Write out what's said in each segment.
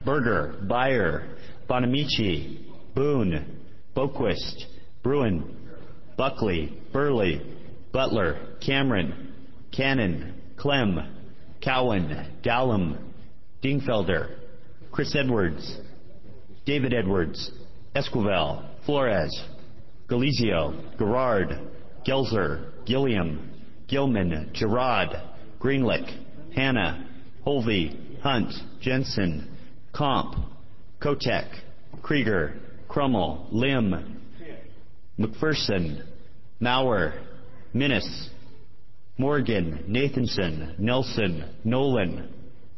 Berger, Beyer, Bonamici, Boone, Boquist, Bruin, Buckley, Burley, Butler, Cameron, Cannon, Clem, Cowan, Gallum, Dingfelder, Chris Edwards, David Edwards, Esquivel, Flores, Galizio, Gerard, Gelzer, Gilliam, Gilman, Gerard, Greenlick, Hanna, Holvey, Hunt, Jensen, Comp, Kotek, Krieger, Crummel, Lim, McPherson, Maurer, Minnis, Morgan, Nathanson, Nelson, Nolan,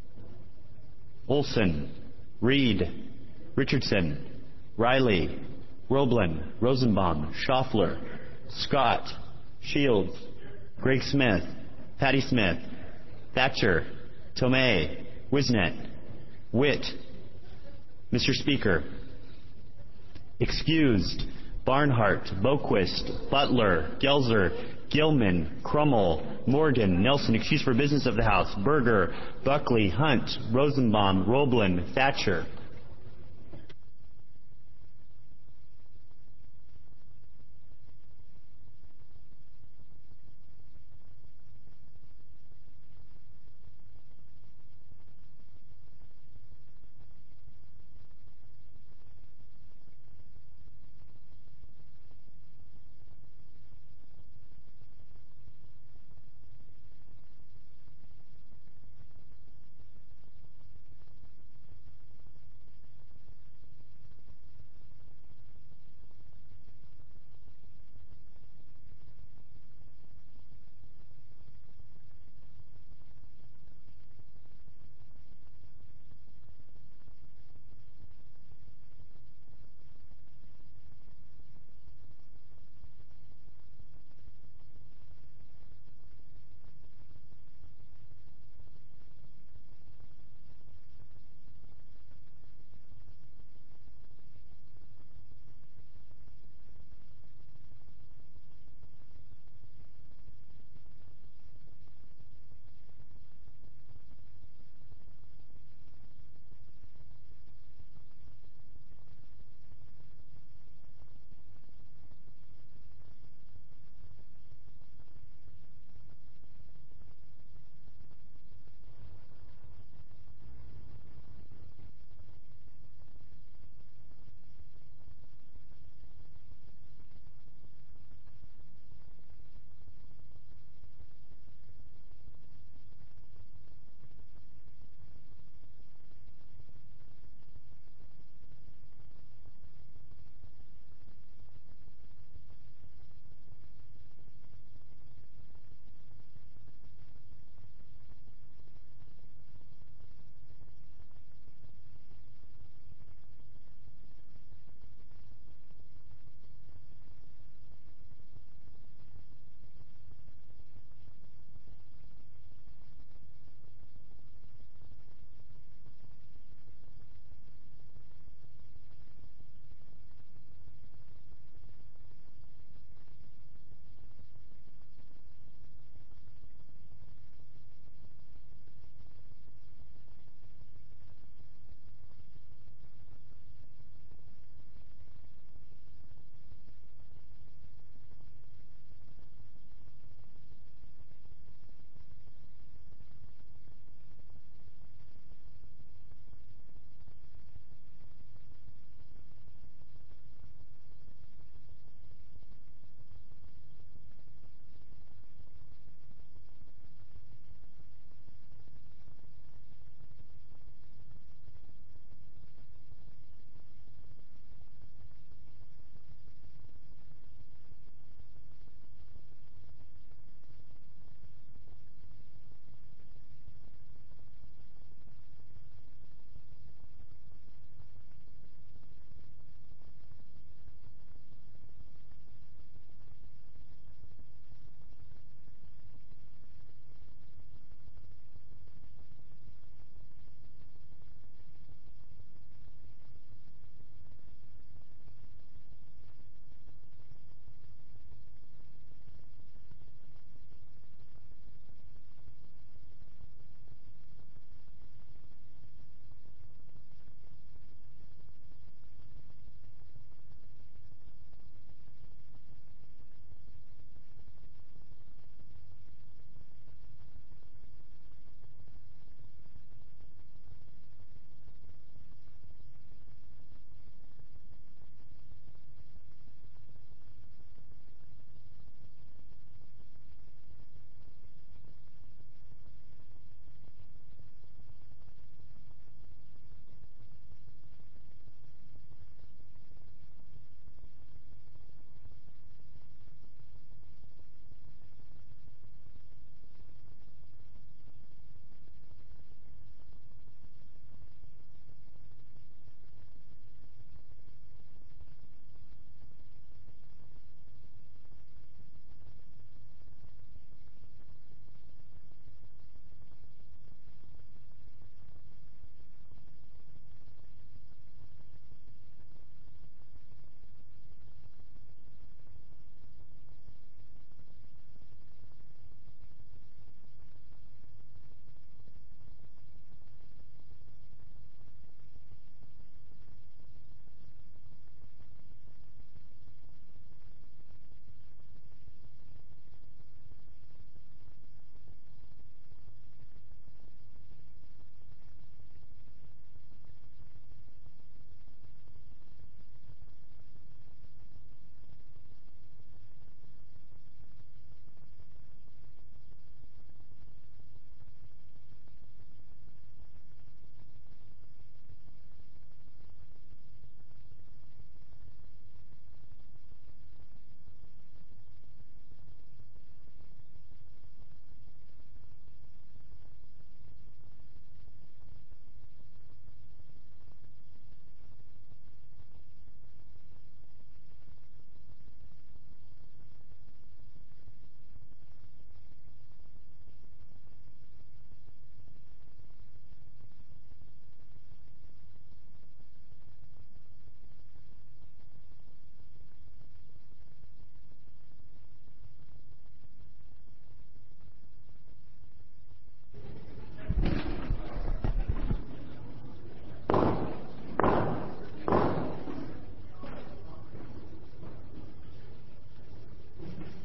Olson, Reed, Richardson, Riley, Roblin, Rosenbaum, Schaffler, Scott, Shields, Greg Smith, Patty Smith, Thatcher, Tomei, Wisnet, Witt. Mr. Speaker, excused, Barnhart, Boquist, Butler, Gelzer, Gilman, Crummel, Morgan, Nelson. Excused for business of the House. Berger, Buckley, Hunt, Rosenbaum, Roblin, Thatcher.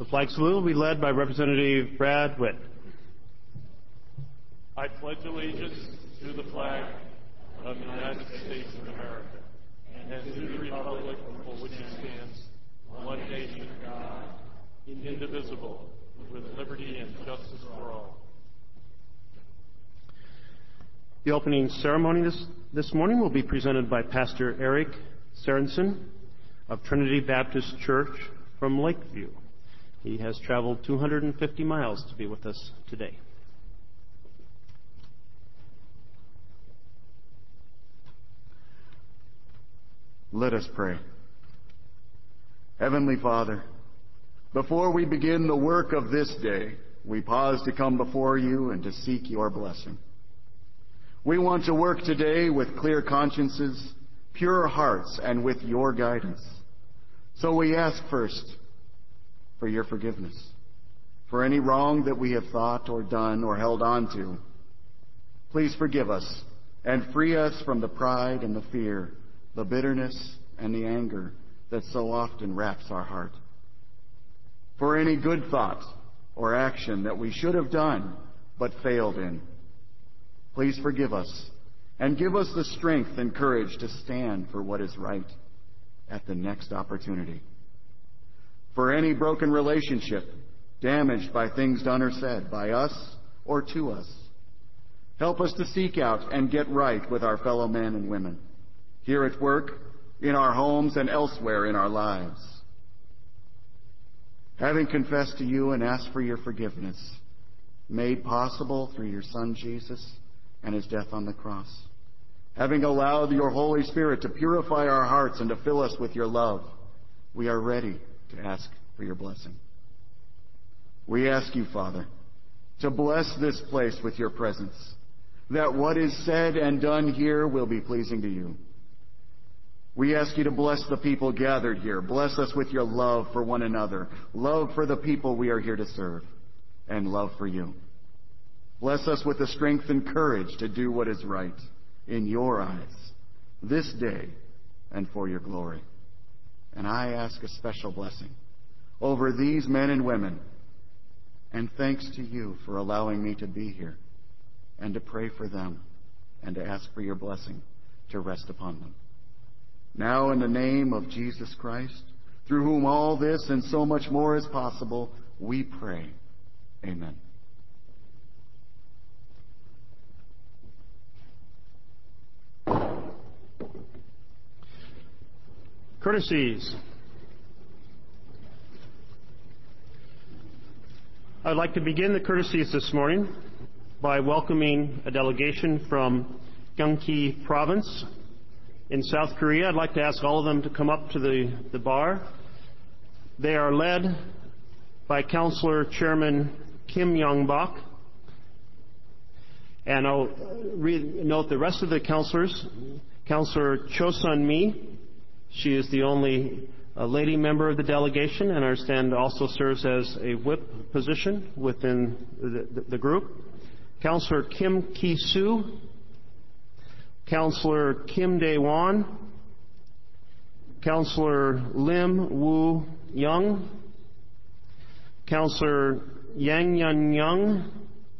flag salute will be led by Representative Brad Witt. I pledge allegiance to the flag of the United States of America and to the republic for which it stands, one nation, God, indivisible, with liberty and justice for all. The opening ceremony this morning will be presented by Pastor Eric Sorensen of Trinity Baptist Church from Lakeview. He has traveled 250 miles to be with us today. Let us pray. Heavenly Father, before we begin the work of this day, we pause to come before you and to seek your blessing. We want to work today with clear consciences, pure hearts, and with your guidance. So we ask first for your forgiveness, for any wrong that we have thought or done or held on to. Please forgive us and free us from the pride and the fear, the bitterness and the anger that so often wraps our heart. For any good thought or action that we should have done but failed in, please forgive us and give us the strength and courage to stand for what is right at the next opportunity. For any broken relationship damaged by things done or said by us or to us, help us to seek out and get right with our fellow men and women, here at work, in our homes, and elsewhere in our lives. Having confessed to you and asked for your forgiveness, made possible through your Son Jesus and his death on the cross, having allowed your Holy Spirit to purify our hearts and to fill us with your love, we are ready to ask for your blessing. We ask you, Father, to bless this place with your presence, that what is said and done here will be pleasing to you. We ask you to bless the people gathered here. Bless us with your love for one another, love for the people we are here to serve, and love for you. Bless us with the strength and courage to do what is right in your eyes this day and for your glory. And I ask a special blessing over these men and women, and thanks to you for allowing me to be here and to pray for them and to ask for your blessing to rest upon them. Now, in the name of Jesus Christ, through whom all this and so much more is possible, we pray. Amen. Courtesies. I'd like to begin the courtesies this morning by welcoming a delegation from Gyeonggi Province in South Korea. I'd like to ask all of them to come up to the bar. They are led by Councilor Chairman Kim Young-bak. And I'll note the rest of the councilors. Councilor Cho Sun-mi. She is the only lady member of the delegation, and I understand also serves as a whip position within the group. Councilor Kim Ki-soo. Councilor Kim Dae-won, Councilor Lim Woo-young, Councilor Yang Yun-young.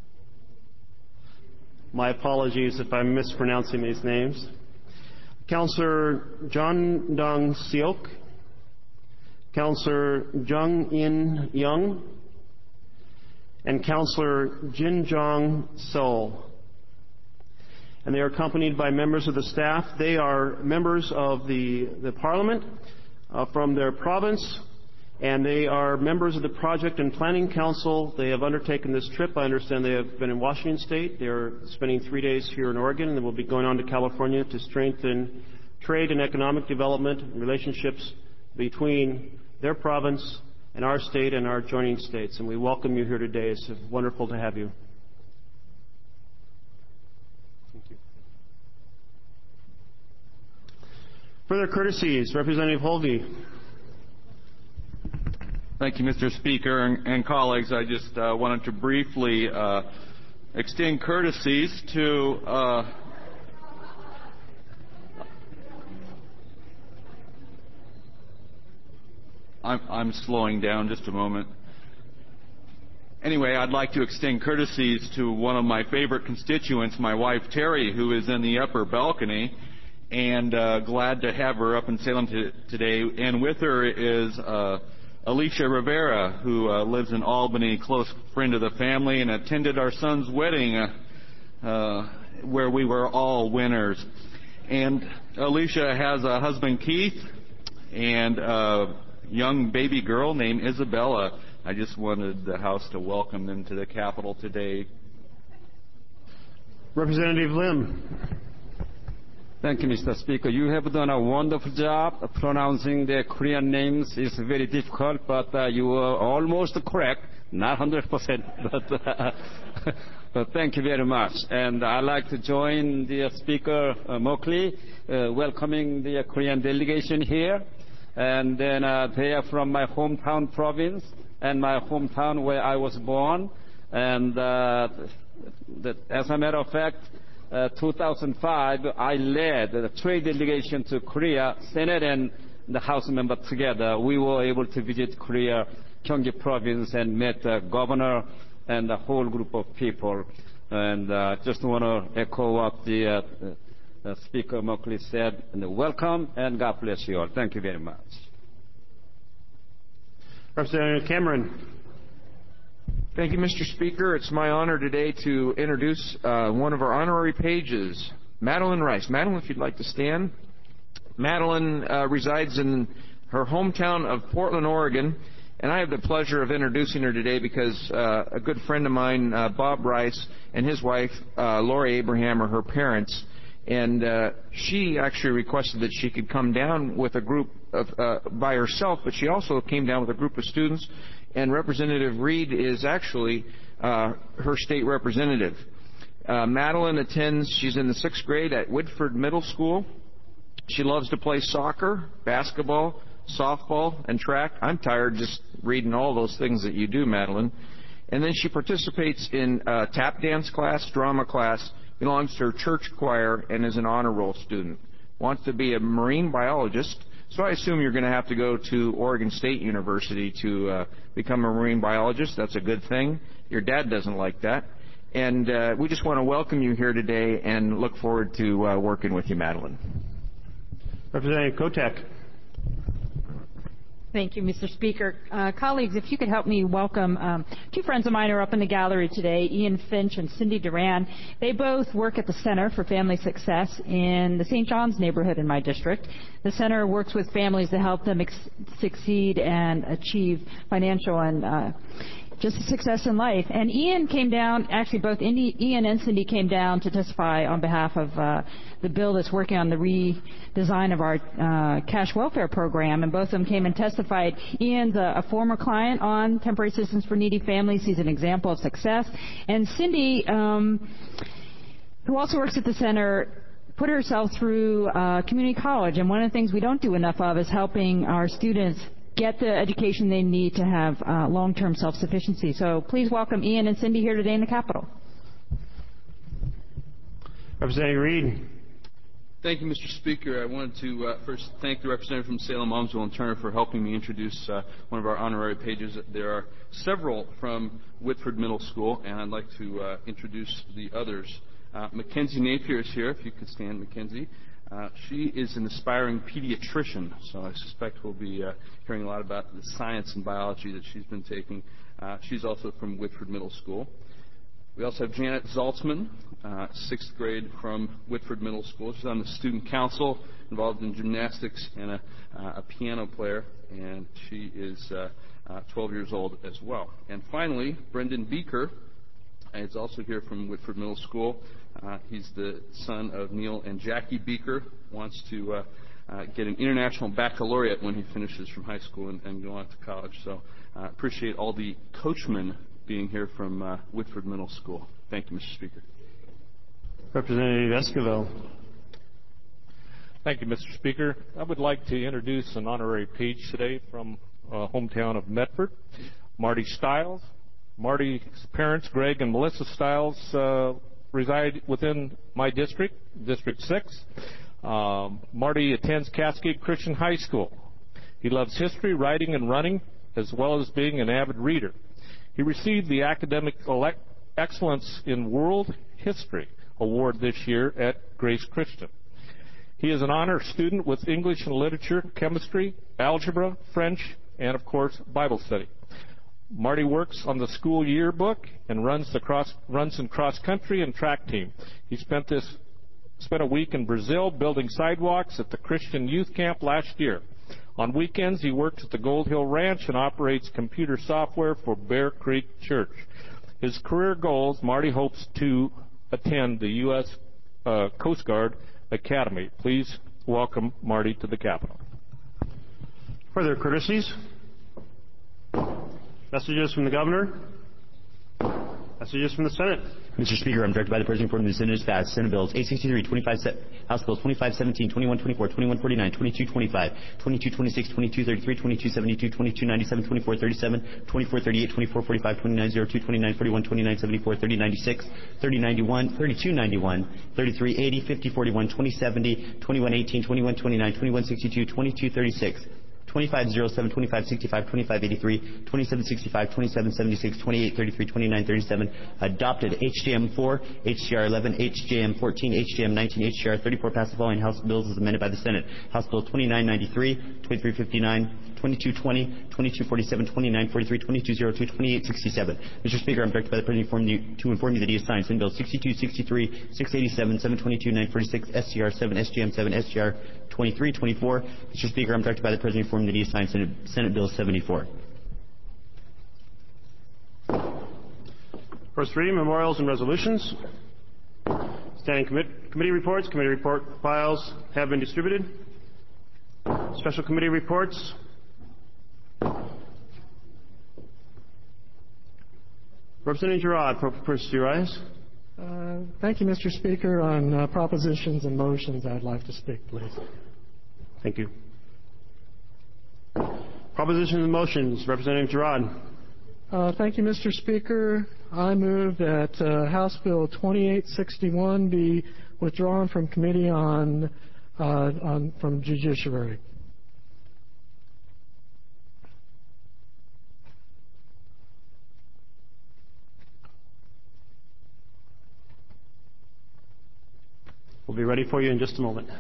My apologies if I'm mispronouncing these names. Councilor John Dong-seok, Councilor Jung In-young, and Councilor Jin Jong-seol. And they are accompanied by members of the staff. They are members of the Parliament from their province, and they are members of the Project and Planning Council. They have undertaken this trip. I understand they have been in Washington State. They are spending 3 days here in Oregon, and they will be going on to California to strengthen trade and economic development and relationships between their province and our state and our adjoining states. And we welcome you here today. It's wonderful to have you. Further courtesies, Representative Holvey. Thank you, Mr. Speaker and colleagues. I just wanted to briefly extend courtesies to I'm slowing down just a moment. Anyway, I'd like to extend courtesies to one of my favorite constituents, my wife Terry, who is in the upper balcony, and glad to have her up in Salem today. And with her is Alicia Rivera, who lives in Albany, close friend of the family, and attended our son's wedding where we were all winners. And Alicia has a husband, Keith, and a young baby girl named Isabella. I just wanted the House to welcome them to the Capitol today. Representative Lim. Thank you, Mr. Speaker. You have done a wonderful job. Pronouncing the Korean names is very difficult, but you are almost correct. Not 100%, but thank you very much. And I'd like to join the Speaker Moakley, welcoming the Korean delegation here. And then they are from my hometown province and my hometown where I was born. And as a matter of fact, 2005, I led the trade delegation to Korea, Senate and the House member together. We were able to visit Korea, Gyeonggi province, and met the governor and the whole group of people. And just want to echo what the Speaker Moakley said. And welcome, and God bless you all. Thank you very much. Representative Cameron. Thank you, Mr. Speaker. It's my honor today to introduce one of our honorary pages, Madeline Rice. Madeline, if you'd like to stand. Madeline resides in her hometown of Portland, Oregon, and I have the pleasure of introducing her today because a good friend of mine, Bob Rice, and his wife, Lori Abraham, are her parents, and she actually requested that she could come down with a group by herself, but she also came down with a group of students, and Representative Reed is actually her state representative. Madeline she's in the 6th grade at Whitford Middle School. She loves to play soccer, basketball, softball, and track. I'm tired just reading all those things that you do, Madeline. And then she participates in tap dance class, drama class, belongs to her church choir, and is an honor roll student. Wants to be a marine biologist. So I assume you're going to have to go to Oregon State University to become a marine biologist. That's a good thing. Your dad doesn't like that. And we just want to welcome you here today and look forward to working with you, Madeline. Representative Kotek. Thank you, Mr. Speaker. Colleagues, if you could help me welcome two friends of mine who are up in the gallery today, Ian Finch and Cindy Duran. They both work at the Center for Family Success in the St. John's neighborhood in my district. The center works with families to help them succeed and achieve financial and just success in life. And Ian came down, actually both Ian and Cindy came down to testify on behalf of the bill that's working on the redesign of our cash welfare program, and both of them came and testified. Ian's a former client on Temporary Assistance for Needy Families. He's an example of success. And Cindy, who also works at the center, put herself through community college, and one of the things we don't do enough of is helping our students get the education they need to have long-term self-sufficiency. So please welcome Ian and Cindy here today in the Capitol. Representative Reed. Thank you, Mr. Speaker. I wanted to first thank the representative from Salem, Almsville, and Turner for helping me introduce one of our honorary pages. There are several from Whitford Middle School, and I'd like to introduce the others. Mackenzie Napier is here, if you could stand, Mackenzie. She is an aspiring pediatrician, so I suspect we'll be hearing a lot about the science and biology that she's been taking. She's also from Whitford Middle School. We also have Janet Zaltzman, 6th grade from Whitford Middle School. She's on the student council, involved in gymnastics, and a piano player, and she is 12 years old as well. And finally, Brendan Beaker is also here from Whitford Middle School. He's the son of Neil and Jackie Beaker, wants to get an international baccalaureate when he finishes from high school and go on to college. So I appreciate all the coachmen being here from Whitford Middle School. Thank you, Mr. Speaker. Representative Esquivel. Thank you, Mr. Speaker. I would like to introduce an honorary page today from hometown of Medford, Marty Stiles. Marty's parents, Greg and Melissa Stiles, reside within my district, District 6. Marty attends Cascade Christian High School. He loves history, writing, and running, as well as being an avid reader. He received the Academic Excellence in World History Award this year at Grace Christian. He is an honor student with English and literature, chemistry, algebra, French, and, of course, Bible study. Marty works on the school yearbook and runs in cross-country and track team. He spent a week in Brazil building sidewalks at the Christian Youth Camp last year. On weekends, he works at the Gold Hill Ranch and operates computer software for Bear Creek Church. His career goals, Marty hopes to attend the U.S. Coast Guard Academy. Please welcome Marty to the Capitol. Further courtesies. Messages from the Governor. Messages from the Senate. Mr. Speaker, I'm directed by the President informed the Senate is passed. Senate Bills 863, House Bills 2517, 2124, 2149, 2225, 2226, 2233, 2272, 2297, 2437, 2438, 2445, 2902, 2941, 2974, 3096, 3091, 3291, 3380, 5041, 2070, 2118, 2129, 2162, 2236. 2507, 2565, 2583, 2765, 2776, 2833, 2937, adopted. HJM 4, HJR 11, HJM 14, HJM 19, HJR 34 passed the following House bills as amended by the Senate. House Bill 2993, 2359, 2220, 2247, 2943, 2202, 2867. Mr. Speaker, I'm directed by the President to inform you that he has signed Senate Bill 6263, 687, 722, 946, SCR 7, SGM 7, SGR 2324. Mr. Speaker, I'm directed by the President to inform you that he has signed Senate Bill 74. First reading, memorials and resolutions. Standing committee reports. Committee report files have been distributed. Special committee reports. Representative Girard, first to rise. Thank you, Mr. Speaker. On propositions and motions, I'd like to speak, please. Thank you. Propositions and motions. Representative Girard. Thank you, Mr. Speaker. I move that House Bill 2861 be withdrawn from committee from Judiciary. We'll be ready for you in just a moment.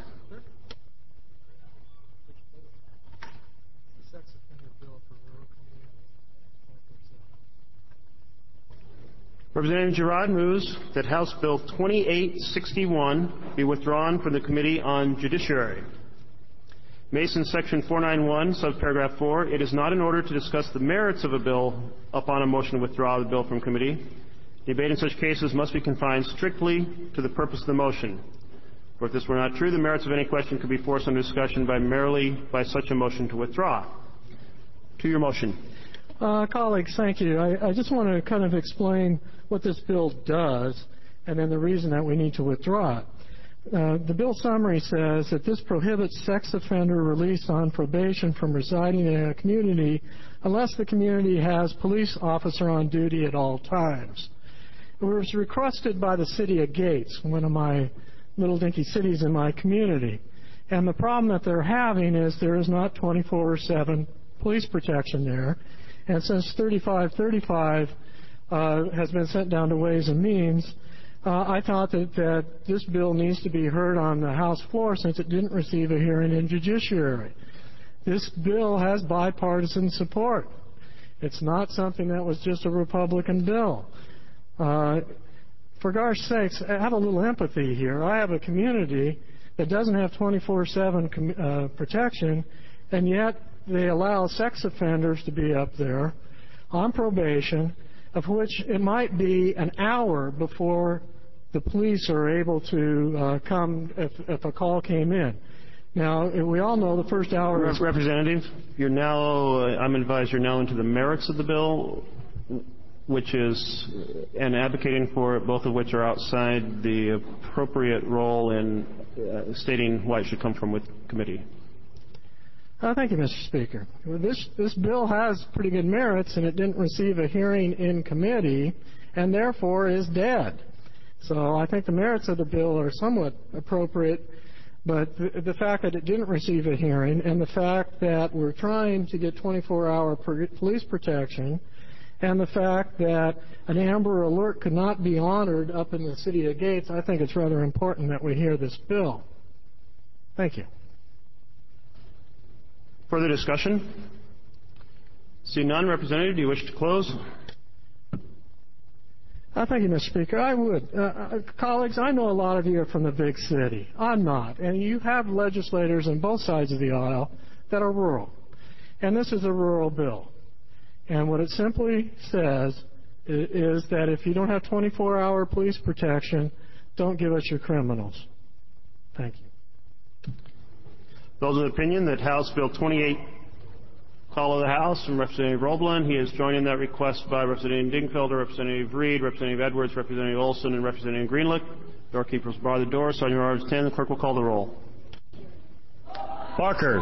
Representative Girard moves that House Bill 2861 be withdrawn from the Committee on Judiciary. Mason Section 491, subparagraph 4, it is not in order to discuss the merits of a bill upon a motion to withdraw the bill from committee. Debate in such cases must be confined strictly to the purpose of the motion. For if this were not true, the merits of any question could be forced under discussion merely by such a motion to withdraw. To your motion. Colleagues, thank you. I just want to kind of explain what this bill does and then the reason that we need to withdraw it. The bill summary says that this prohibits sex offender release on probation from residing in a community unless the community has police officer on duty at all times. It was requested by the city of Gates, one of my little dinky cities in my community. And the problem that they're having is there is not 24/7 police protection there. And since 3535 has been sent down to Ways and Means, I thought that this bill needs to be heard on the House floor since it didn't receive a hearing in Judiciary. This bill has bipartisan support. It's not something that was just a Republican bill. For gosh sakes, have a little empathy here. I have a community that doesn't have 24/7 protection, and yet they allow sex offenders to be up there on probation, of which it might be an hour before the police are able to come if a call came in. Now, we all know the first hour... Representative, you're now, I'm advised you're now into the merits of the bill, which is, and advocating for it, both of which are outside the appropriate role in stating why it should come from with committee. Thank you, Mr. Speaker. This bill has pretty good merits, and it didn't receive a hearing in committee, and therefore is dead. So I think the merits of the bill are somewhat appropriate, but the fact that it didn't receive a hearing and the fact that we're trying to get 24-hour police protection and the fact that an Amber Alert could not be honored up in the city of Gates, I think it's rather important that we hear this bill. Thank you. Further discussion? See none. Representative, do you wish to close? Thank you, Mr. Speaker. I would. Colleagues, I know a lot of you are from the big city. I'm not. And you have legislators on both sides of the aisle that are rural. And this is a rural bill. And what it simply says is that if you don't have 24-hour police protection, don't give us your criminals. Thank you. Those of the opinion that House Bill 28 call of the House from Representative Roblin. He is joined in that request by Representative Dingfelder, Representative Reed, Representative Edwards, Representative Olson, and Representative Greenlick. Doorkeepers bar the door. So on your orders 10, the clerk will call the roll. Barker.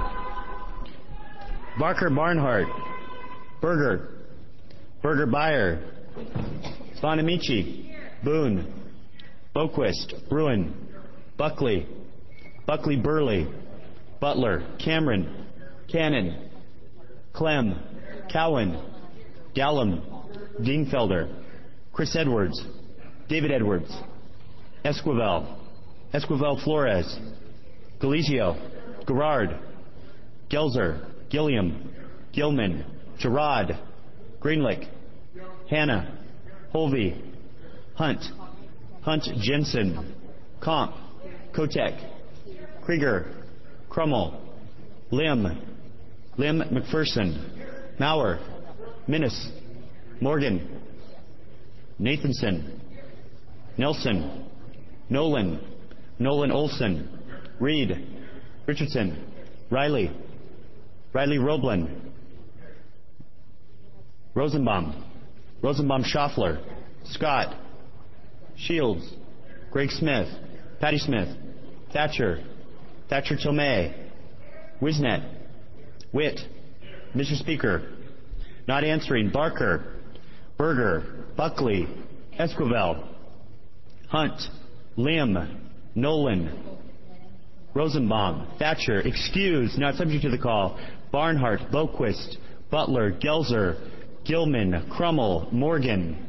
Barnhart. Berger. Berger-Beyer. Bonamici. Boone. Boquist. Bruin. Buckley. Buckley-Burley. Butler. Cameron. Cannon. Clem, Cowan, Gallum, Dingfelder, Chris Edwards, David Edwards, Esquivel Flores, Galizio, Garrard, Gelzer, Gilliam, Gilman, Gerard, Greenlick, Hanna, Holvey, Hunt, Jensen, Comp, Kotek, Krieger, Crummell, Lim McPherson, Maurer, Minnis, Morgan, Nathanson, Nelson, Nolan Olson, Reed, Richardson, Riley Roblin, Rosenbaum Schaffler, Scott, Shields, Greg Smith, Patty Smith, Thatcher Tomei, Wisnet, Witt, Mr. Speaker, not answering, Barker, Berger, Buckley, Esquivel, Hunt, Lim, Nolan, Rosenbaum, Thatcher, excused, not subject to the call, Barnhart, Boquist, Butler, Gelzer, Gilman, Crummell, Morgan.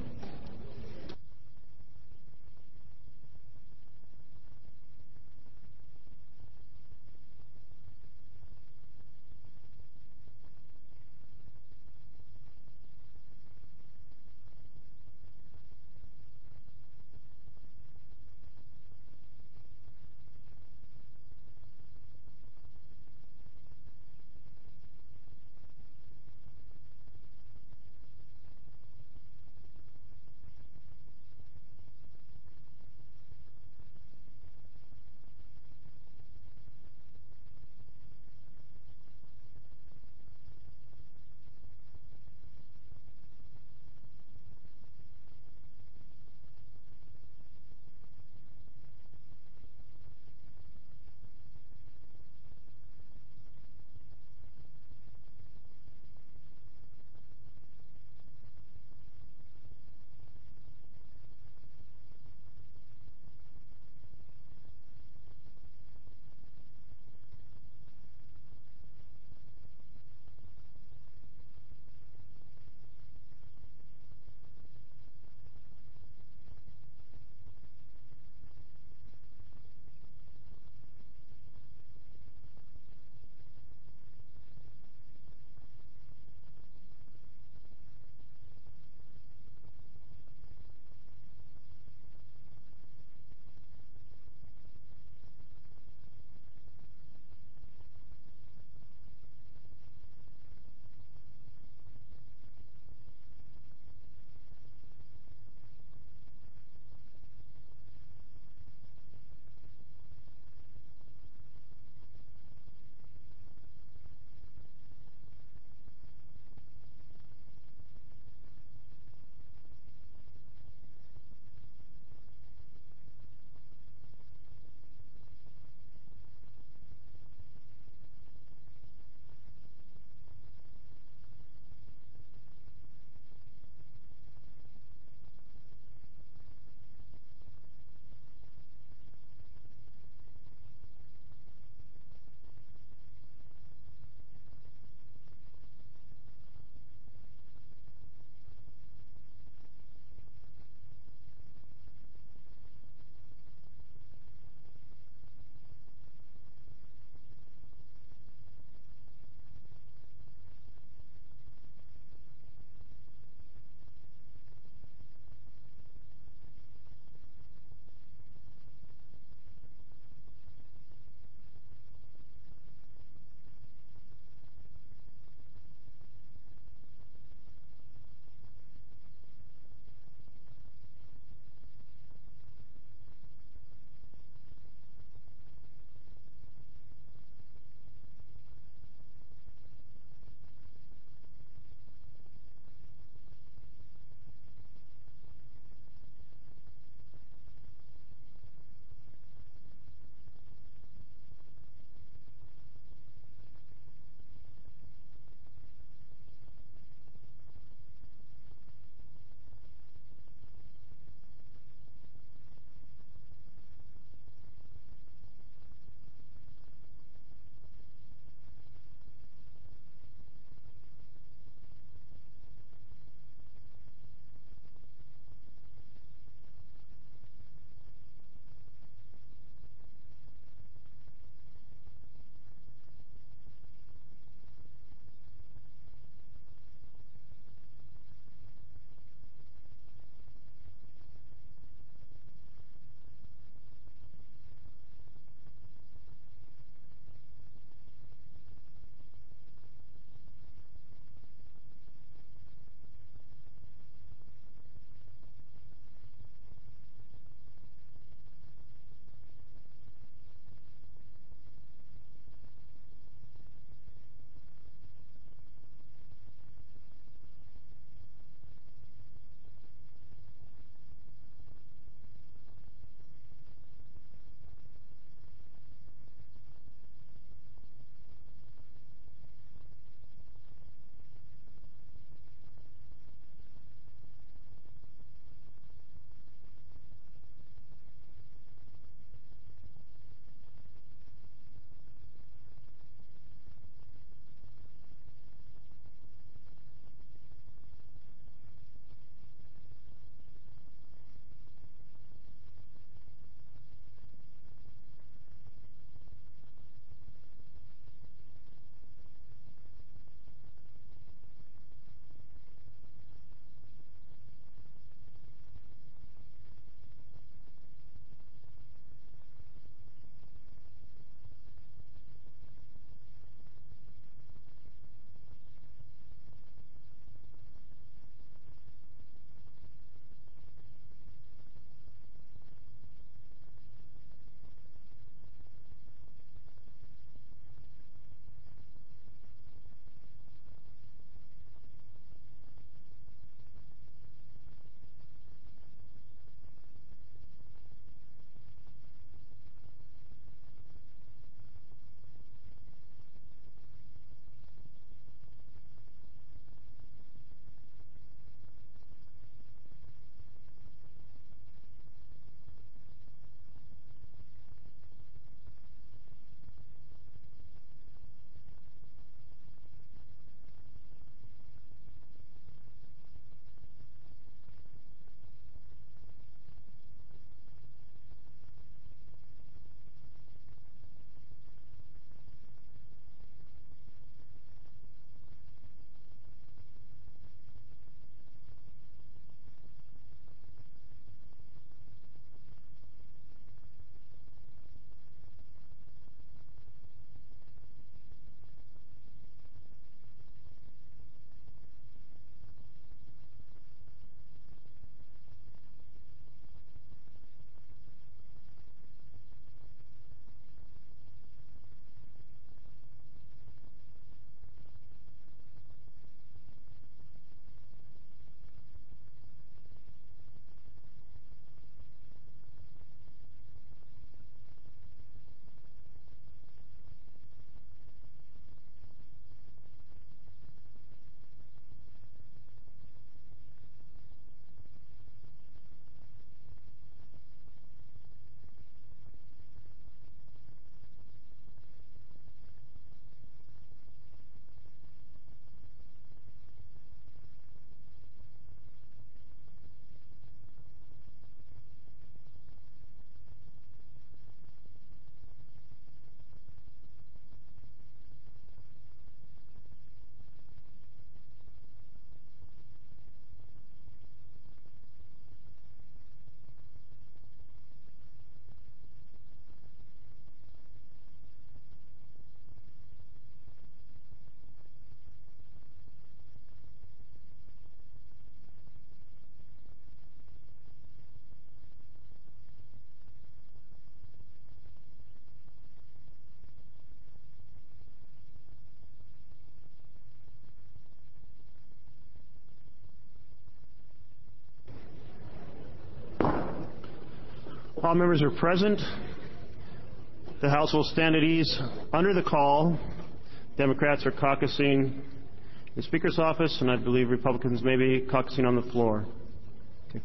All members are present. The House will stand at ease under the call. Democrats are caucusing in the Speaker's office, and I believe Republicans may be caucusing on the floor. Okay.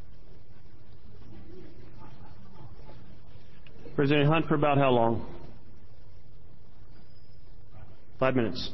President Hunt, for about how long? 5 minutes.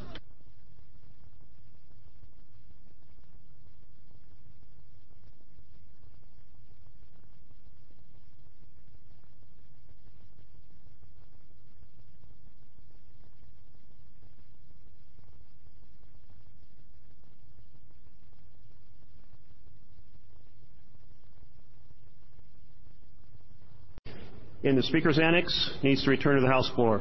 In the Speaker's annex, needs to return to the House floor.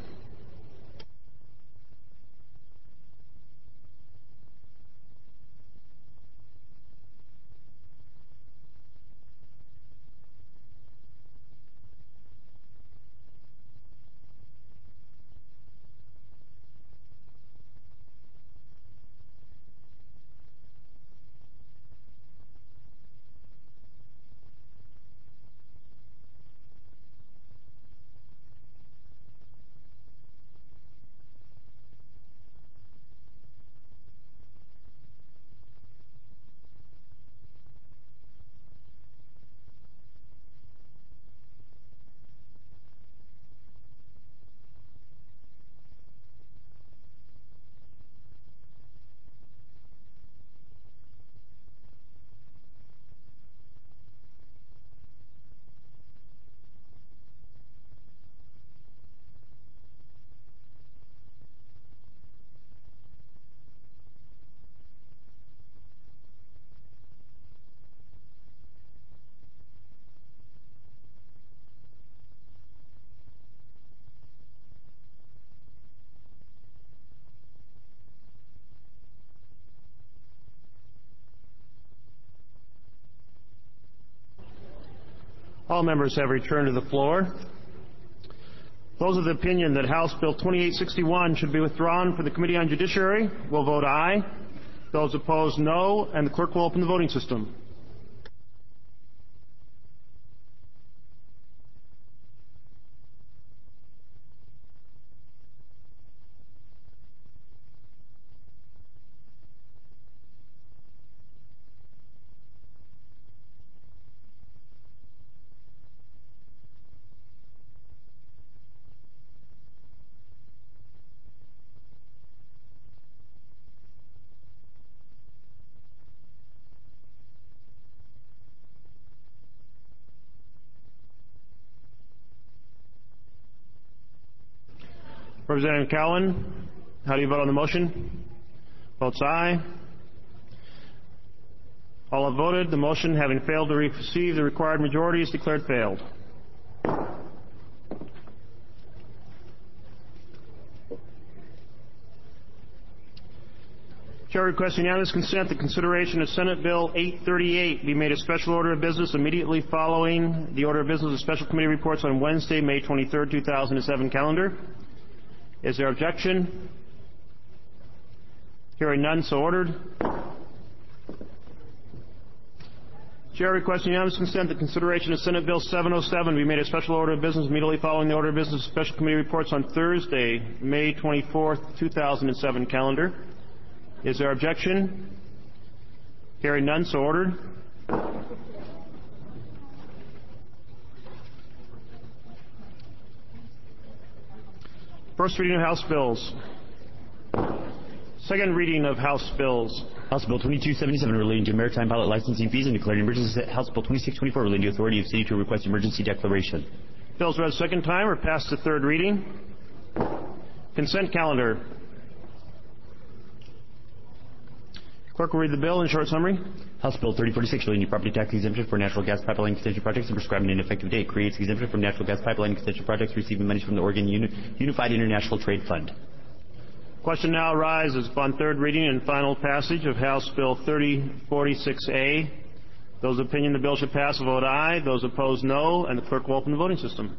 All members have returned to the floor. Those of the opinion that House Bill 2861 should be withdrawn from the Committee on Judiciary will vote aye. Those opposed, no, and the clerk will open the voting system. Representative Cowan, how do you vote on the motion? Votes aye. All have voted. The motion, having failed to receive the required majority, is declared failed. Chair requests unanimous consent that consideration of Senate Bill 838 be made a special order of business immediately following the order of business of special committee reports on Wednesday, May 23, 2007 calendar. Is there objection? Hearing none, so ordered. Chair requests unanimous consent that consideration of Senate Bill 707 be made a special order of business immediately following the order of business of special committee reports on Thursday, May 24, 2007 calendar. Is there objection? Hearing none, so ordered. First reading of House bills. Second reading of House bills. House Bill 2277 relating to maritime pilot licensing fees and declaring emergency. House Bill 2624 relating to authority of city to request emergency declaration. Bills read a second time or passed to third reading. Consent calendar. Clerk will read the bill in short summary. House Bill 3046 relating to property tax exemption for natural gas pipeline extension projects and prescribing an effective date creates exemption from natural gas pipeline extension projects receiving monies from the Oregon Unified International Trade Fund. Question now arises upon third reading and final passage of House Bill 3046A. Those of opinion the bill should pass will vote aye. Those opposed, no, and the clerk will open the voting system.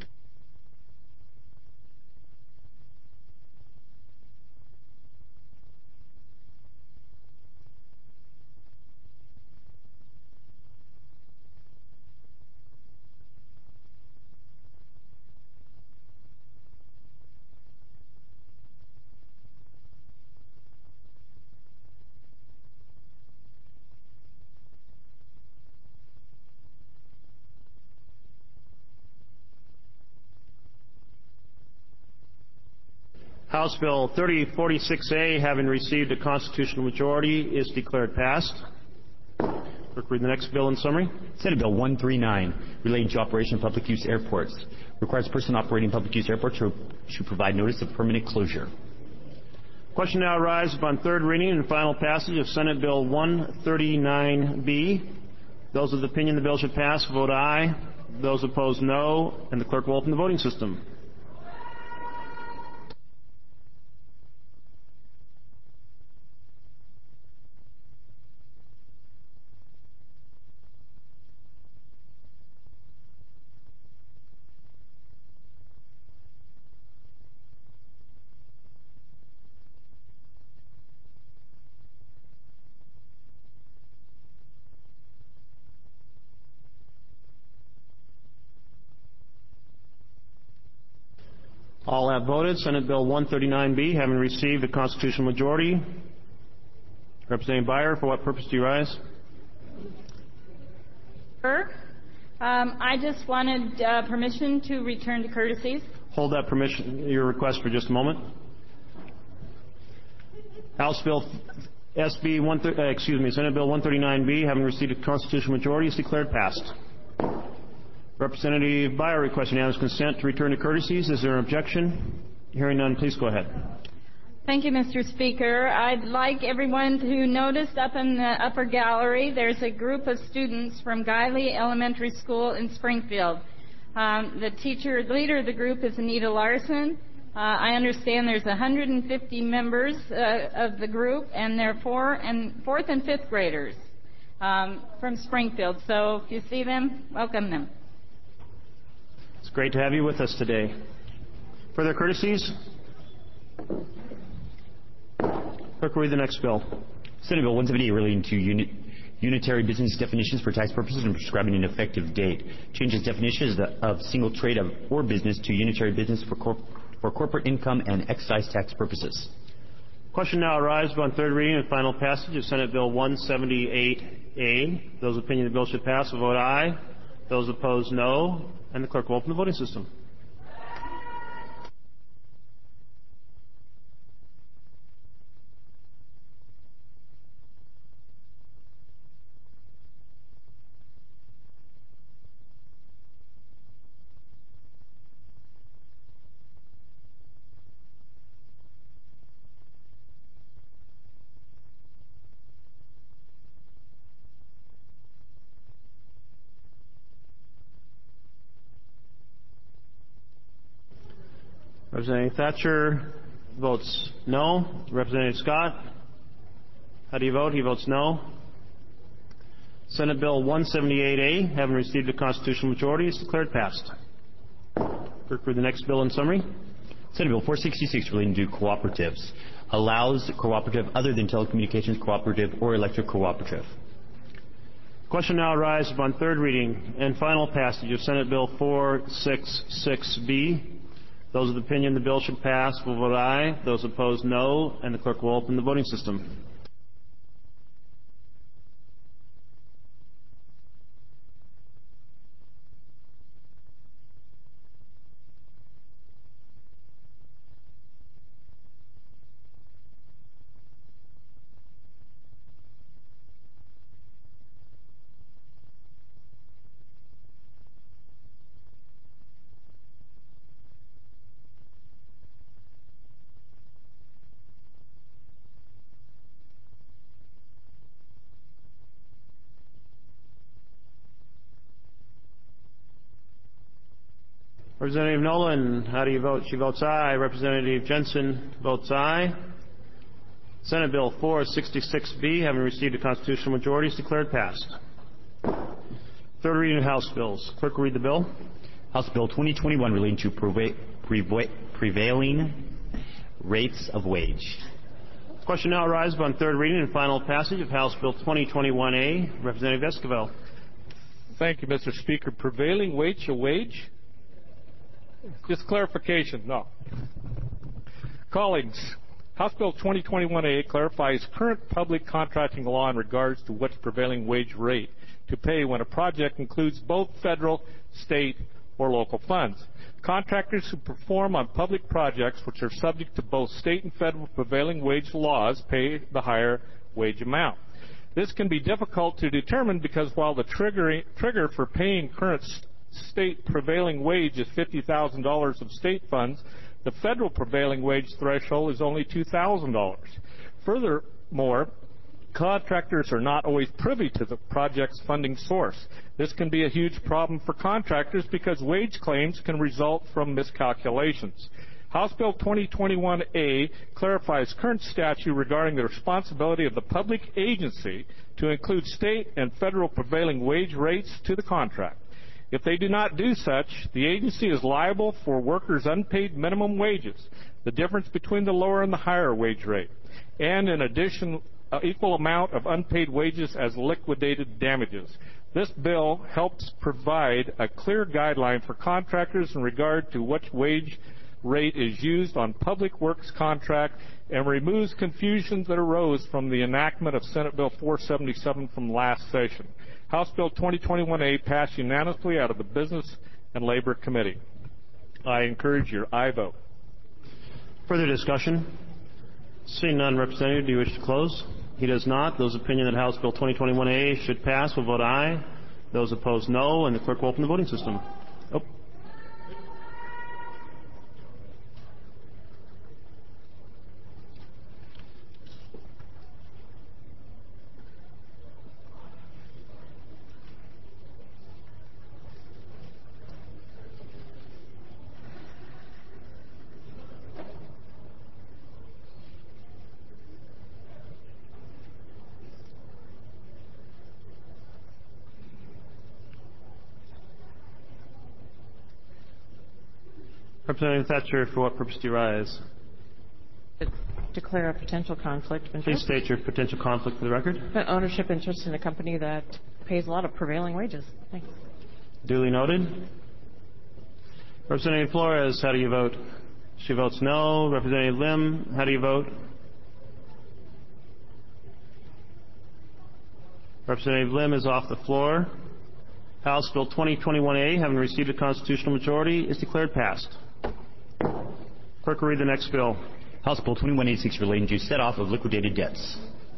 House Bill 3046A, having received a constitutional majority, is declared passed. Clerk, read the next bill in summary. Senate Bill 139, relating to operation of public use airports, requires person operating public use airports to provide notice of permanent closure. Question now arises upon third reading and final passage of Senate Bill 139B. Those of the opinion the bill should pass vote aye. Those opposed, no. And the clerk will open the voting system. All have voted. Senate Bill 139B, having received a constitutional majority. Representative Beyer, for what purpose do you rise? I just wanted permission to return to courtesies. Hold that permission, your request for just a moment. Senate Bill 139B, having received a constitutional majority, is declared passed. Representative Beyer requests unanimous consent to return to courtesies. Is there an objection? Hearing none, please go ahead. Thank you, Mr. Speaker. I'd like everyone to notice up in the upper gallery there's a group of students from Guiley Elementary School in Springfield. The leader of the group is Anita Larson. I understand there's 150 members of the group, and they're fourth and fifth graders from Springfield. So if you see them, welcome them. It's great to have you with us today. Further courtesies? Clerk, read the next bill. Senate Bill 178, relating to unitary business definitions for tax purposes and prescribing an effective date. Changes definitions of single trade or business to unitary business for corporate income and excise tax purposes. Question now arises on third reading and final passage of Senate Bill 178A. Those opinion the bill should pass will vote aye. Those opposed, no. And the clerk will open the voting system. Representative Thatcher votes no. Representative Scott, how do you vote? He votes no. Senate Bill 178A, having received a constitutional majority, is declared passed. Clerk, read the next bill in summary. Senate Bill 466, relating to cooperatives, allows cooperative other than telecommunications cooperative or electric cooperative. Question now arises upon third reading and final passage of Senate Bill 466B. Those of the opinion the bill should pass will vote aye. Those opposed, no. And the clerk will open the voting system. Representative Nolan, how do you vote? She votes aye. Representative Jensen votes aye. Senate Bill 466B, having received a constitutional majority, is declared passed. Third reading of House bills. Clerk will read the bill. House Bill 2021, relating to prevailing rates of wage. Question now arises on third reading and final passage of House Bill 2021A. Representative Esquivel. Thank you, Mr. Speaker. Prevailing wage, a wage? Just clarification, no. Colleagues, House Bill 2021A clarifies current public contracting law in regards to what's prevailing wage rate to pay when a project includes both federal, state, or local funds. Contractors who perform on public projects which are subject to both state and federal prevailing wage laws pay the higher wage amount. This can be difficult to determine because while the trigger for paying current state prevailing wage is $50,000 of state funds, the federal prevailing wage threshold is only $2,000. Furthermore, contractors are not always privy to the project's funding source. This can be a huge problem for contractors because wage claims can result from miscalculations. House Bill 2021A clarifies current statute regarding the responsibility of the public agency to include state and federal prevailing wage rates to the contract. If they do not do such, the agency is liable for workers' unpaid minimum wages, the difference between the lower and the higher wage rate, and in addition, equal amount of unpaid wages as liquidated damages. This bill helps provide a clear guideline for contractors in regard to which wage rate is used on public works contract and removes confusions that arose from the enactment of Senate Bill 477 from last session. House Bill 2021A passed unanimously out of the Business and Labor Committee. I encourage your aye vote. Further discussion? Seeing none, Representative, do you wish to close? He does not. Those opinion that House Bill 2021A should pass will vote aye. Those opposed, no. And the clerk will open the voting system. Representative Thatcher, for what purpose do you rise? Declare a potential conflict of Please interest. state your potential conflict for the record. An ownership interest in a company that pays a lot of prevailing wages. Thanks. Duly noted. Representative Flores, how do you vote? She votes no. Representative Lim, how do you vote? Representative Lim is off the floor. House Bill 2021A, having received a constitutional majority, is declared passed. Clerk will read the next bill. House Bill 2186 relating to set-off of liquidated debts.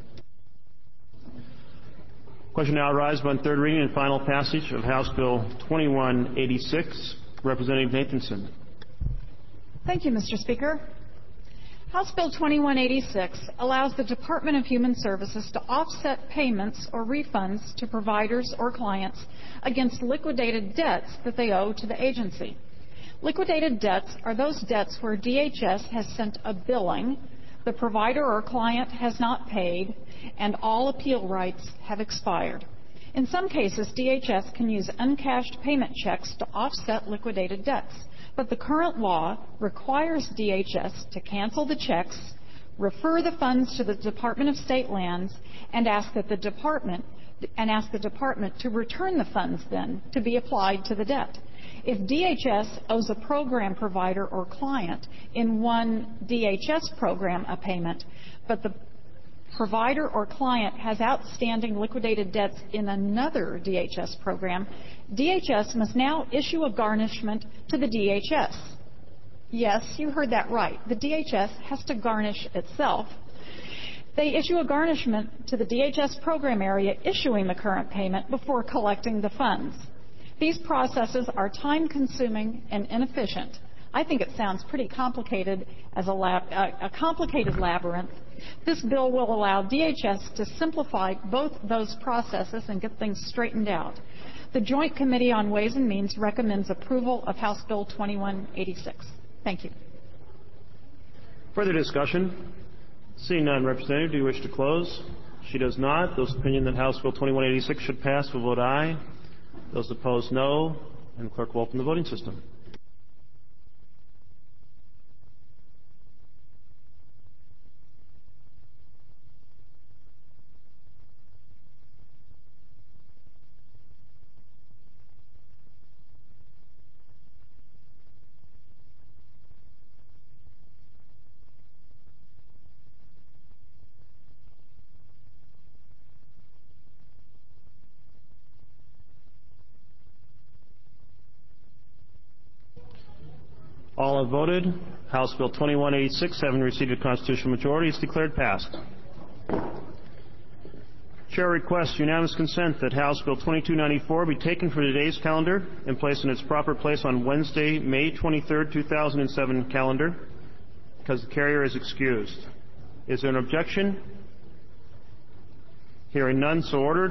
Question now arises on third reading and final passage of House Bill 2186. Representative Nathanson. Thank you, Mr. Speaker. House Bill 2186 allows the Department of Human Services to offset payments or refunds to providers or clients against liquidated debts that they owe to the agency. Liquidated debts are those debts where DHS has sent a billing, the provider or client has not paid, and all appeal rights have expired. In some cases, DHS can use uncashed payment checks to offset liquidated debts, but the current law requires DHS to cancel the checks, refer the funds to the Department of State Lands, and ask the department to return the funds then to be applied to the debt. If DHS owes a program provider or client in one DHS program a payment, but the provider or client has outstanding liquidated debts in another DHS program, DHS must now issue a garnishment to the DHS. Yes, you heard that right. The DHS has to garnish itself. They issue a garnishment to the DHS program area issuing the current payment before collecting the funds. These processes are time-consuming and inefficient. I think it sounds pretty complicated as a complicated labyrinth. This bill will allow DHS to simplify both those processes and get things straightened out. The Joint Committee on Ways and Means recommends approval of House Bill 2186. Thank you. Further discussion? Seeing none, Representative, do you wish to close? She does not. Those opinion that House Bill 2186 should pass will vote aye. Those opposed, no. And the clerk will open the voting system. All have voted. House Bill 2186, having received a constitutional majority, is declared passed. Chair requests unanimous consent that House Bill 2294 be taken from today's calendar and placed in its proper place on Wednesday, May 23, 2007 calendar, because the carrier is excused. Is there an objection? Hearing none, so ordered.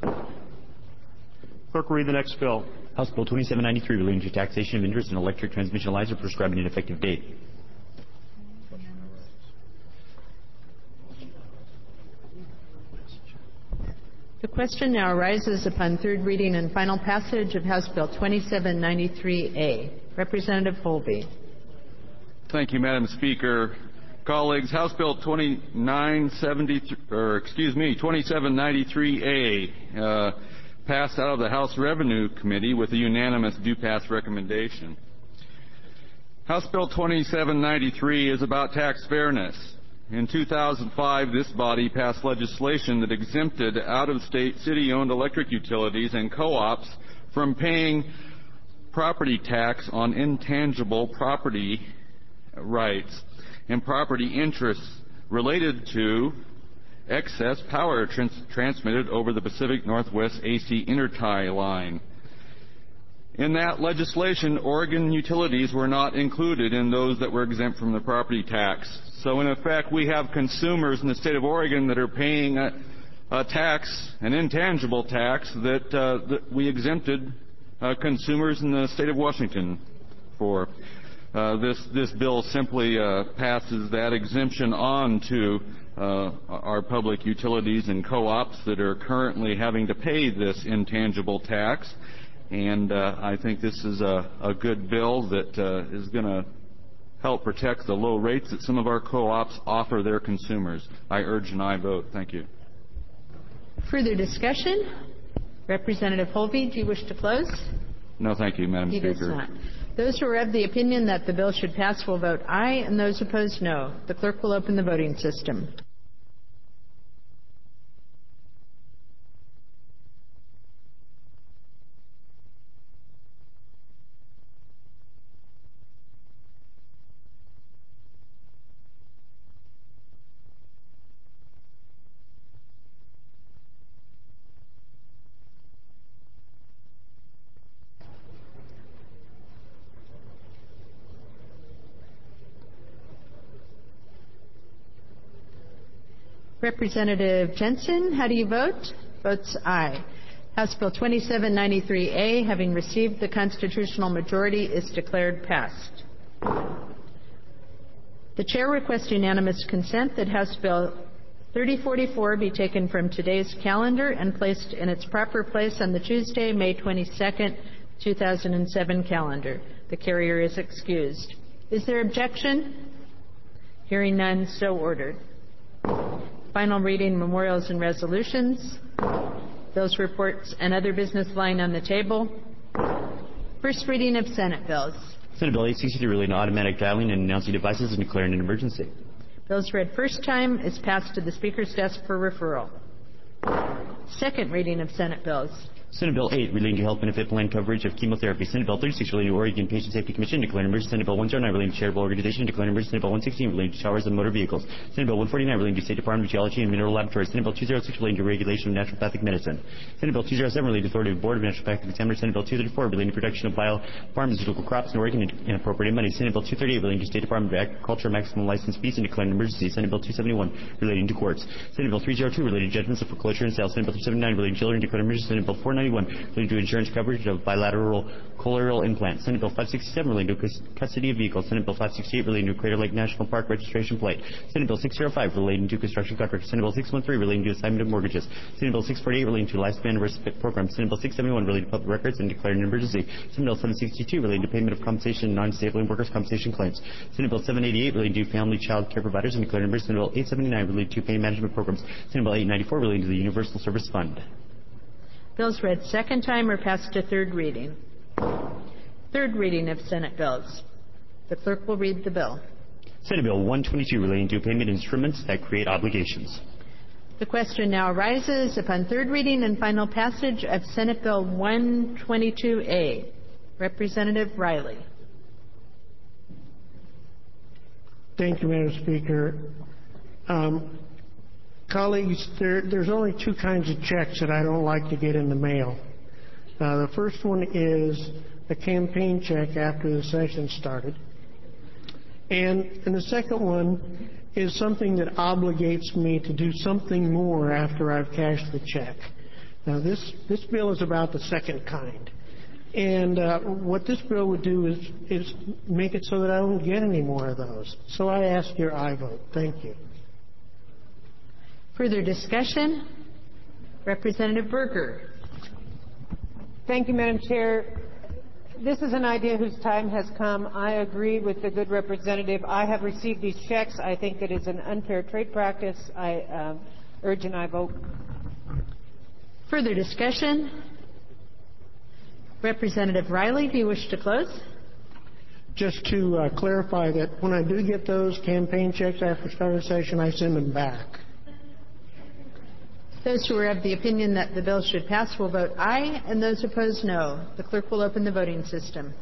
Clerk will read the next bill. House Bill 2793 relating to taxation of interest in electric transmission lines or prescribing an effective date. The question now arises upon third reading and final passage of House Bill 2793A. Representative Holby. Thank you, Madam Speaker. Colleagues, House Bill 2793A passed out of the House Revenue Committee with a unanimous do-pass recommendation. House Bill 2793 is about tax fairness. In 2005, this body passed legislation that exempted out-of-state city-owned electric utilities and co-ops from paying property tax on intangible property rights and property interests related to excess power transmitted over the Pacific Northwest AC intertie line. In that legislation, Oregon utilities were not included in those that were exempt from the property tax. So in effect, we have consumers in the state of Oregon that are paying a tax, an intangible tax, that we exempted consumers in the state of Washington for. This bill simply passes that exemption on to our public utilities and co-ops that are currently having to pay this intangible tax. And I think this is a good bill that is going to help protect the low rates that some of our co-ops offer their consumers. I urge an aye vote. Thank you. Further discussion? Representative Holby, do you wish to close? No, thank you, Madam Speaker. He does not. Those who are of the opinion that the bill should pass will vote aye, and those opposed no. The clerk will open the voting system. Representative Jensen, how do you vote? Votes aye. House Bill 2793A, having received the constitutional majority, is declared passed. The chair requests unanimous consent that House Bill 3044 be taken from today's calendar and placed in its proper place on the Tuesday, May 22nd, 2007 calendar. The carrier is excused. Is there objection? Hearing none, so ordered. Final reading, memorials and resolutions. Bills, reports, and other business lying on the table. First reading of Senate bills. Senate Bill 863 relating to automatic dialing and announcing devices and declaring an emergency. Bills read first time is passed to the Speaker's desk for referral. Second reading of Senate bills. Senate Bill 8 relating to health benefit plan coverage of chemotherapy. Senate Bill 36 relating to Oregon Patient Safety Commission declaring emergency. Senate Bill 109 relating to charitable organization declaring emergency. Senate Bill 116 relating to showers and motor vehicles. Senate Bill 149 relating to State Department of Geology and Mineral Laboratories. Senate Bill 206 relating to regulation of naturopathic medicine. Senate Bill 207 relating to authority of the Board of Naturopathic Examiners. Senate Bill 234 relating to production of biopharmaceutical crops in Oregon and appropriating money. Senate Bill 238 relating to State Department of Agriculture maximum license fees and declaring an emergency. Senate Bill 271 relating to courts. Senate Bill 302 relating to judgments of foreclosure and sale. Senate Bill 379 relating to children declaring emergency. Senate Bill 491 relating to insurance coverage of bilateral cochlear implants. Senate Bill 567 relating to custody of vehicles. Senate Bill 568 relating to Crater Lake National Park registration plate. Senate Bill 605 relating to construction contracts. Senate Bill 613 relating to assignment of mortgages. Senate Bill 648 relating to lifespan respite program. Senate Bill 671 relating to public records and declaring an emergency. Senate Bill 762 relating to payment of compensation and non-disabling workers' compensation claims. Senate Bill 788 relating to family child care providers and declaring an emergency. Senate Bill 879 relating to pain management programs. Senate Bill 894 relating to the Universal Service Fund. Bills read second time are passed to third reading. Third reading of Senate bills. The clerk will read the bill. Senate Bill 122 relating to payment instruments that create obligations. The question now arises upon third reading and final passage of Senate Bill 122A. Representative Riley. Thank you, Madam Speaker. Colleagues, there's only two kinds of checks that I don't like to get in the mail. The first one is a campaign check after the session started. And the second one is something that obligates me to do something more after I've cashed the check. Now, this bill is about the second kind. And what this bill would do is make it so that I don't get any more of those. So I ask your aye vote. Thank you. Further discussion? Representative Berger. Thank you, Madam Chair. This is an idea whose time has come. I agree with the good representative. I have received these checks. I think it is an unfair trade practice. I urge an aye vote. Further discussion? Representative Riley, do you wish to close? Just to clarify that when I do get those campaign checks after start of session, I send them back. Those who are of the opinion that the bill should pass will vote aye, and those opposed no. The clerk will open the voting system.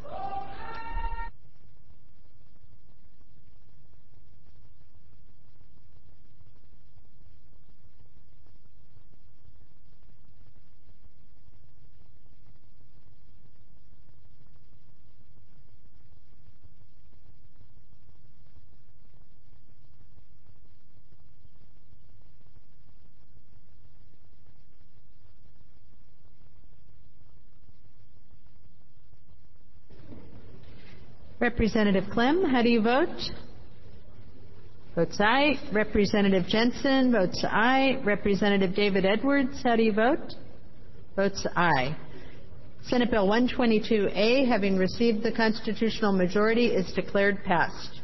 Representative Clem, how do you vote? Votes aye. Representative Jensen votes aye. Representative David Edwards, how do you vote? Votes aye. Senate Bill 122A, having received the constitutional majority, is declared passed.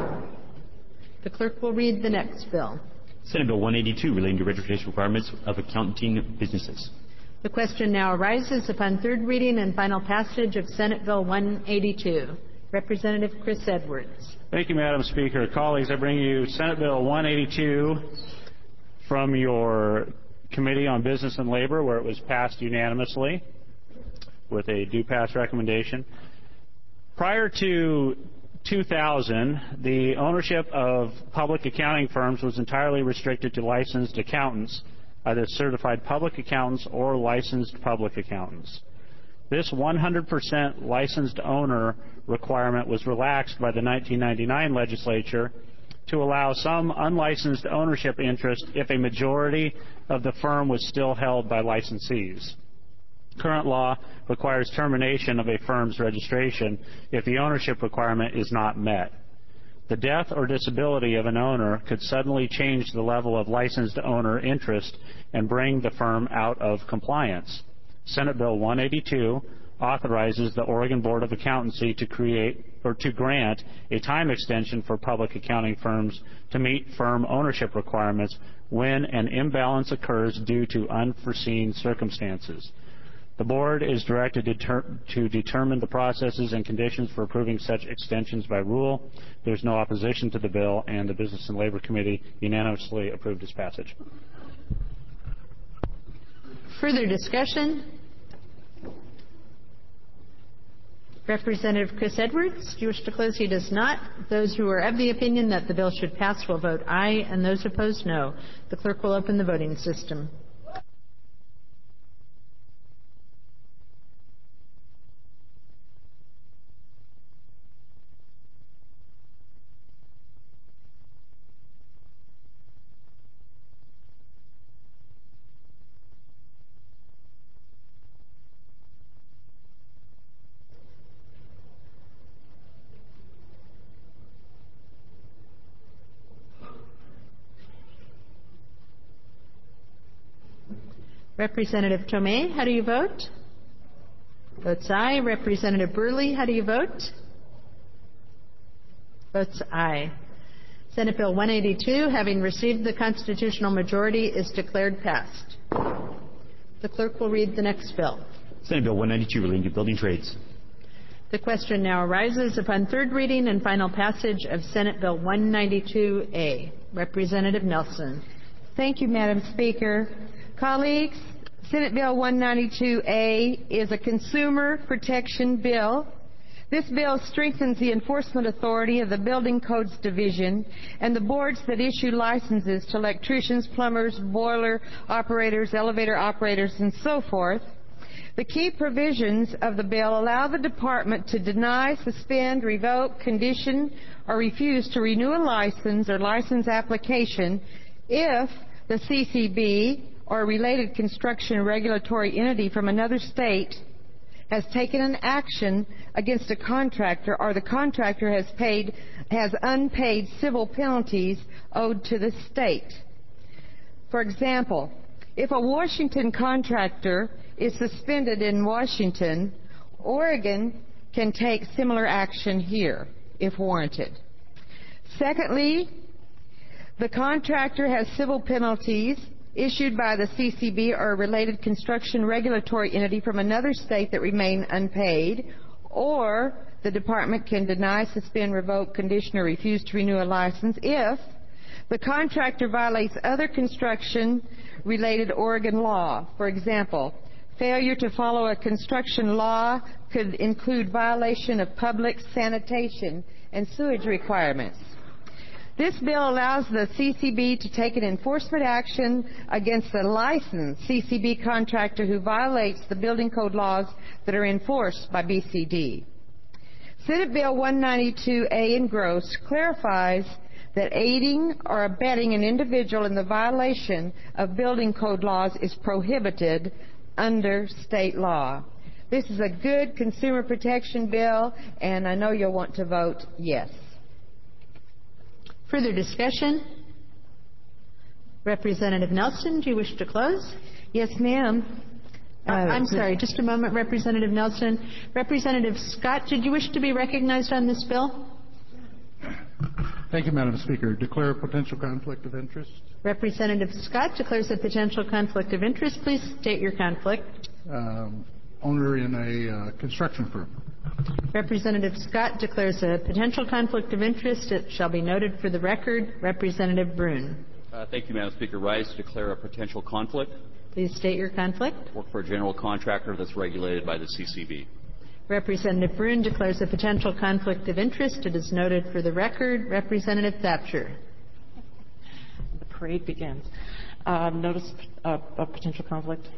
The clerk will read the next bill. Senate Bill 182, relating to registration requirements of accounting businesses. The question now arises upon third reading and final passage of Senate Bill 182. Representative Chris Edwards. Thank you, Madam Speaker. Colleagues, I bring you Senate Bill 182 from your Committee on Business and Labor, where it was passed unanimously with a do pass recommendation. Prior to 2000, the ownership of public accounting firms was entirely restricted to licensed accountants, either certified public accountants or licensed public accountants. This 100% licensed owner requirement was relaxed by the 1999 legislature to allow some unlicensed ownership interest if a majority of the firm was still held by licensees. Current law requires termination of a firm's registration if the ownership requirement is not met. The death or disability of an owner could suddenly change the level of licensed owner interest and bring the firm out of compliance. Senate Bill 182 authorizes the Oregon Board of Accountancy to grant a time extension for public accounting firms to meet firm ownership requirements when an imbalance occurs due to unforeseen circumstances. The board is directed to determine the processes and conditions for approving such extensions by rule. There's no opposition to the bill, and the Business and Labor Committee unanimously approved its passage. Further discussion? Representative Chris Edwards, do you wish to close? He does not. Those who are of the opinion that the bill should pass will vote aye, and those opposed no. The clerk will open the voting system. Representative Tomei, how do you vote? Votes aye. Representative Burley, how do you vote? Votes aye. Senate Bill 182, having received the constitutional majority, is declared passed. The clerk will read the next bill. Senate Bill 192, relating to building trades. The question now arises upon third reading and final passage of Senate Bill 192A. Representative Nelson. Thank you, Madam Speaker. Colleagues, Senate Bill 192A is a consumer protection bill This bill strengthens the enforcement authority of the Building Codes Division and the boards that issue licenses to electricians, plumbers, boiler operators, elevator operators, and so forth. The key provisions of the bill allow the department to deny, suspend, revoke, condition, or refuse to renew a license or license application if the CCB or a related construction regulatory entity from another state has taken an action against a contractor or the contractor has unpaid civil penalties owed to the state. For example, if a Washington contractor is suspended in Washington, Oregon can take similar action here if warranted. Secondly, the contractor has civil penalties issued by the CCB or a related construction regulatory entity from another state that remain unpaid, or the department can deny, suspend, revoke, condition, or refuse to renew a license if the contractor violates other construction-related Oregon law. For example, failure to follow a construction law could include violation of public sanitation and sewage requirements. This bill allows the CCB to take an enforcement action against a licensed CCB contractor who violates the building code laws that are enforced by BCD. Senate Bill 192A in gross clarifies that aiding or abetting an individual in the violation of building code laws is prohibited under state law. This is a good consumer protection bill, and I know you'll want to vote yes. Further discussion? Representative Nelson, do you wish to close? Yes, ma'am. I'm sorry, just a moment, Representative Nelson. Representative Scott, did you wish to be recognized on this bill? Thank you, Madam Speaker. Declare a potential conflict of interest. Representative Scott declares a potential conflict of interest. Please state your conflict. Owner in a construction firm. Representative Scott declares a potential conflict of interest. It shall be noted for the record. Representative Brune. Thank you, Madam Speaker. Rise to declare a potential conflict. Please state your conflict. Work for a general contractor that's regulated by the CCB. Representative Brune declares a potential conflict of interest. It is noted for the record. Representative Thatcher. The parade begins. Notice of potential conflict.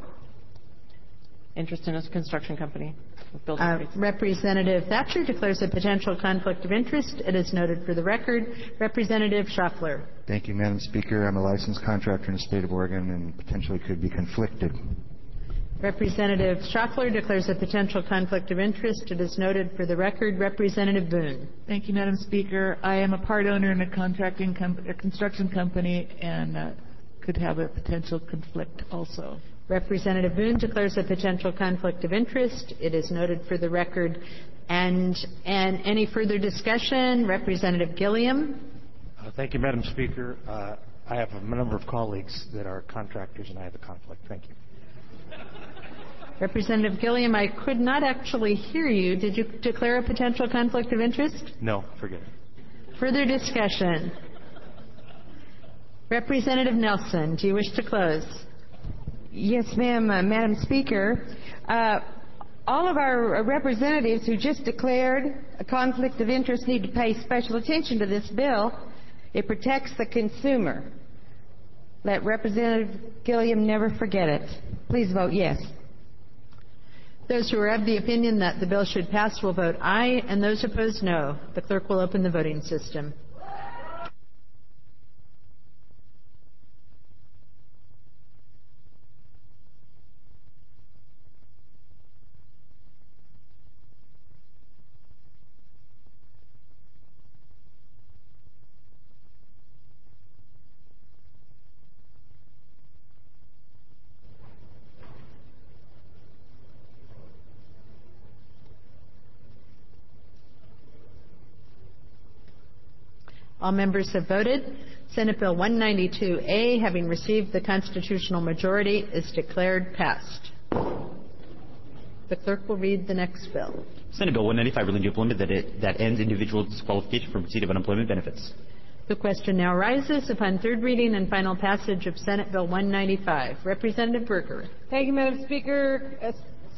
Interest in a construction company. Representative Thatcher declares a potential conflict of interest. It is noted for the record. Representative Schaffler. Thank you, Madam Speaker. I'm a licensed contractor in the state of Oregon and potentially could be conflicted. Representative Schaffler declares a potential conflict of interest. It is noted for the record. Representative Boone. Thank you, Madam Speaker. I am a part owner in a construction company and could have a potential conflict also. Representative Boone declares a potential conflict of interest. It is noted for the record. And any further discussion? Representative Gilliam. Thank you, Madam Speaker. I have a number of colleagues that are contractors, and I have a conflict. Thank you. Representative Gilliam, I could not actually hear you. Did you declare a potential conflict of interest? No, forget it. Further discussion? Representative Nelson, do you wish to close? Yes, ma'am. Madam Speaker, all of our representatives who just declared a conflict of interest need to pay special attention to this bill. It protects the consumer. Let Representative Gilliam never forget it. Please vote yes. Those who are of the opinion that the bill should pass will vote aye, and those opposed no. The clerk will open the voting system. All members have voted. Senate Bill 192A, having received the constitutional majority, is declared passed. The clerk will read the next bill. Senate Bill 195, relating to employment that ends individual disqualification from receipt of unemployment benefits. The question now arises upon third reading and final passage of Senate Bill 195. Representative Berger. Thank you, Madam Speaker.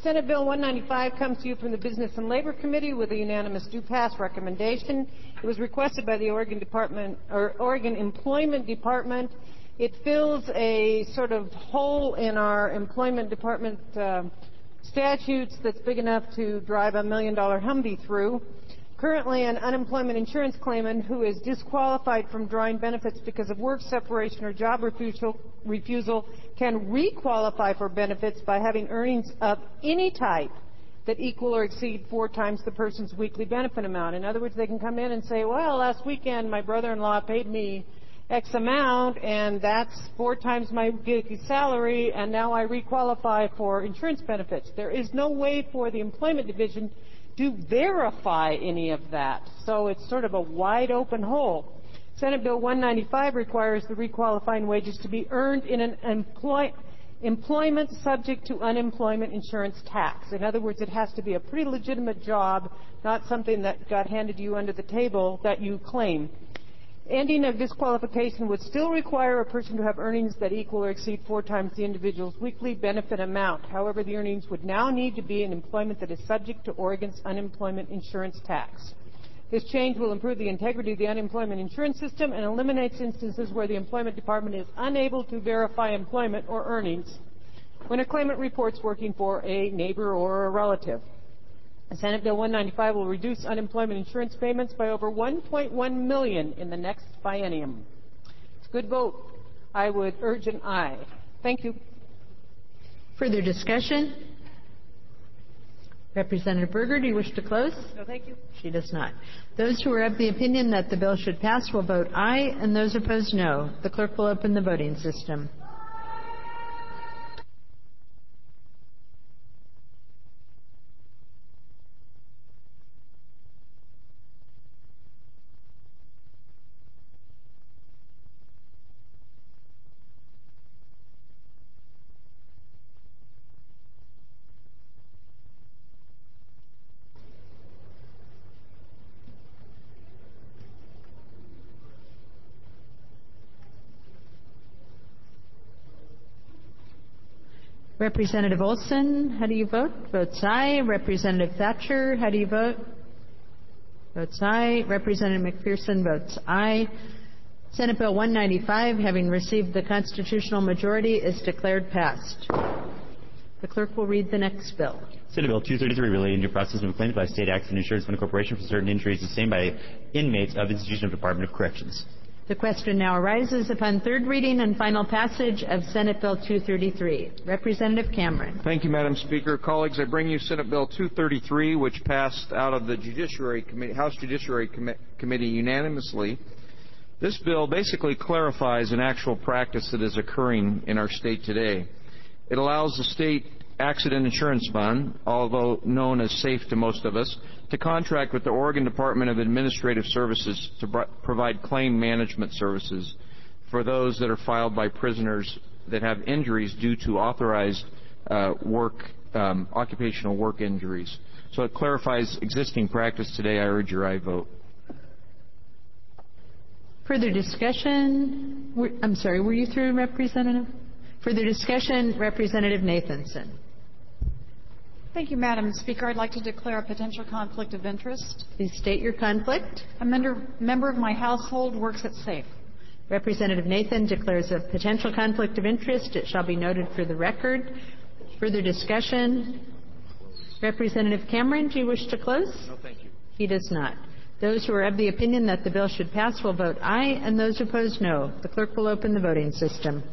Senate Bill 195 comes to you from the Business and Labor Committee with a unanimous do-pass recommendation. It was requested by the Oregon Employment Department. It fills a sort of hole in our Employment Department statutes that's big enough to drive $1 million Humvee through. Currently, an unemployment insurance claimant who is disqualified from drawing benefits because of work separation or job refusal can requalify for benefits by having earnings of any type that equal or exceed 4 times the person's weekly benefit amount. In other words, they can come in and say, well, last weekend my brother-in-law paid me X amount, and that's 4 times my weekly salary, and now I requalify for insurance benefits. There is no way for the Employment Division to verify any of that. So it's sort of a wide open hole. Senate Bill 195 requires the requalifying wages to be earned in an employment subject to unemployment insurance tax. In other words, it has to be a pretty legitimate job, not something that got handed to you under the table that you claim. Ending of disqualification would still require a person to have earnings that equal or exceed 4 times the individual's weekly benefit amount. However, the earnings would now need to be in employment that is subject to Oregon's unemployment insurance tax. This change will improve the integrity of the unemployment insurance system and eliminates instances where the Employment Department is unable to verify employment or earnings when a claimant reports working for a neighbor or a relative. Senate Bill 195 will reduce unemployment insurance payments by over $1.1 million in the next biennium. It's a good vote. I would urge an aye. Thank you. Further discussion? Representative Berger, do you wish to close? No, thank you. She does not. Those who are of the opinion that the bill should pass will vote aye, and those opposed no. The clerk will open the voting system. Representative Olson, how do you vote? Votes aye. Representative Thatcher, how do you vote? Votes aye. Representative McPherson votes aye. Senate Bill 195, having received the constitutional majority, is declared passed. The clerk will read the next bill. Senate Bill 233, relating to processing of claims by state accident insurance fund corporation for certain injuries sustained by inmates of institution of Department of Corrections. The question now arises upon third reading and final passage of Senate Bill 233. Representative Cameron. Thank you, Madam Speaker. Colleagues, I bring you Senate Bill 233, which passed out of the House Judiciary Committee unanimously. This bill basically clarifies an actual practice that is occurring in our state today. It allows the state accident insurance fund, although known as SAFE to most of us, to contract with the Oregon Department of Administrative Services to provide claim management services for those that are filed by prisoners that have injuries due to authorized occupational work injuries. So it clarifies existing practice today. I urge your aye vote. Further discussion? I'm sorry, were you through, Representative? Further discussion, Representative Nathanson. Thank you, Madam Speaker. I'd like to declare a potential conflict of interest. Please state your conflict. A member of my household works at SAFE. Representative Nathan declares a potential conflict of interest. It shall be noted for the record. Further discussion? Representative Cameron, do you wish to close? No, thank you. He does not. Those who are of the opinion that the bill should pass will vote aye, and those opposed no. The clerk will open the voting system.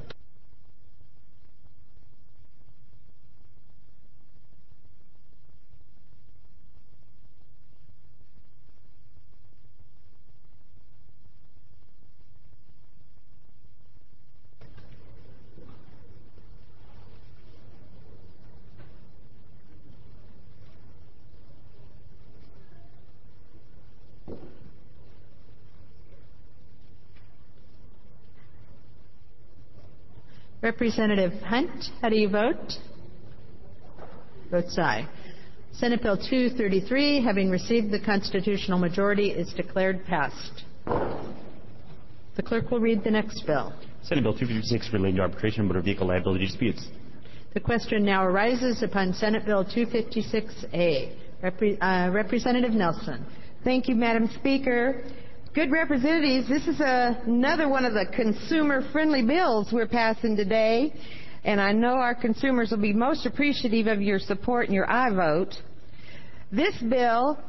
Representative Hunt, how do you vote? Votes aye. Senate Bill 233, having received the constitutional majority, is declared passed. The clerk will read the next bill. Senate Bill 256, relating to arbitration and motor vehicle liability disputes. The question now arises upon Senate Bill 256A. Representative Nelson. Thank you, Madam Speaker. Good representatives, this is another one of the consumer-friendly bills we're passing today, and I know our consumers will be most appreciative of your support and your aye vote. This bill,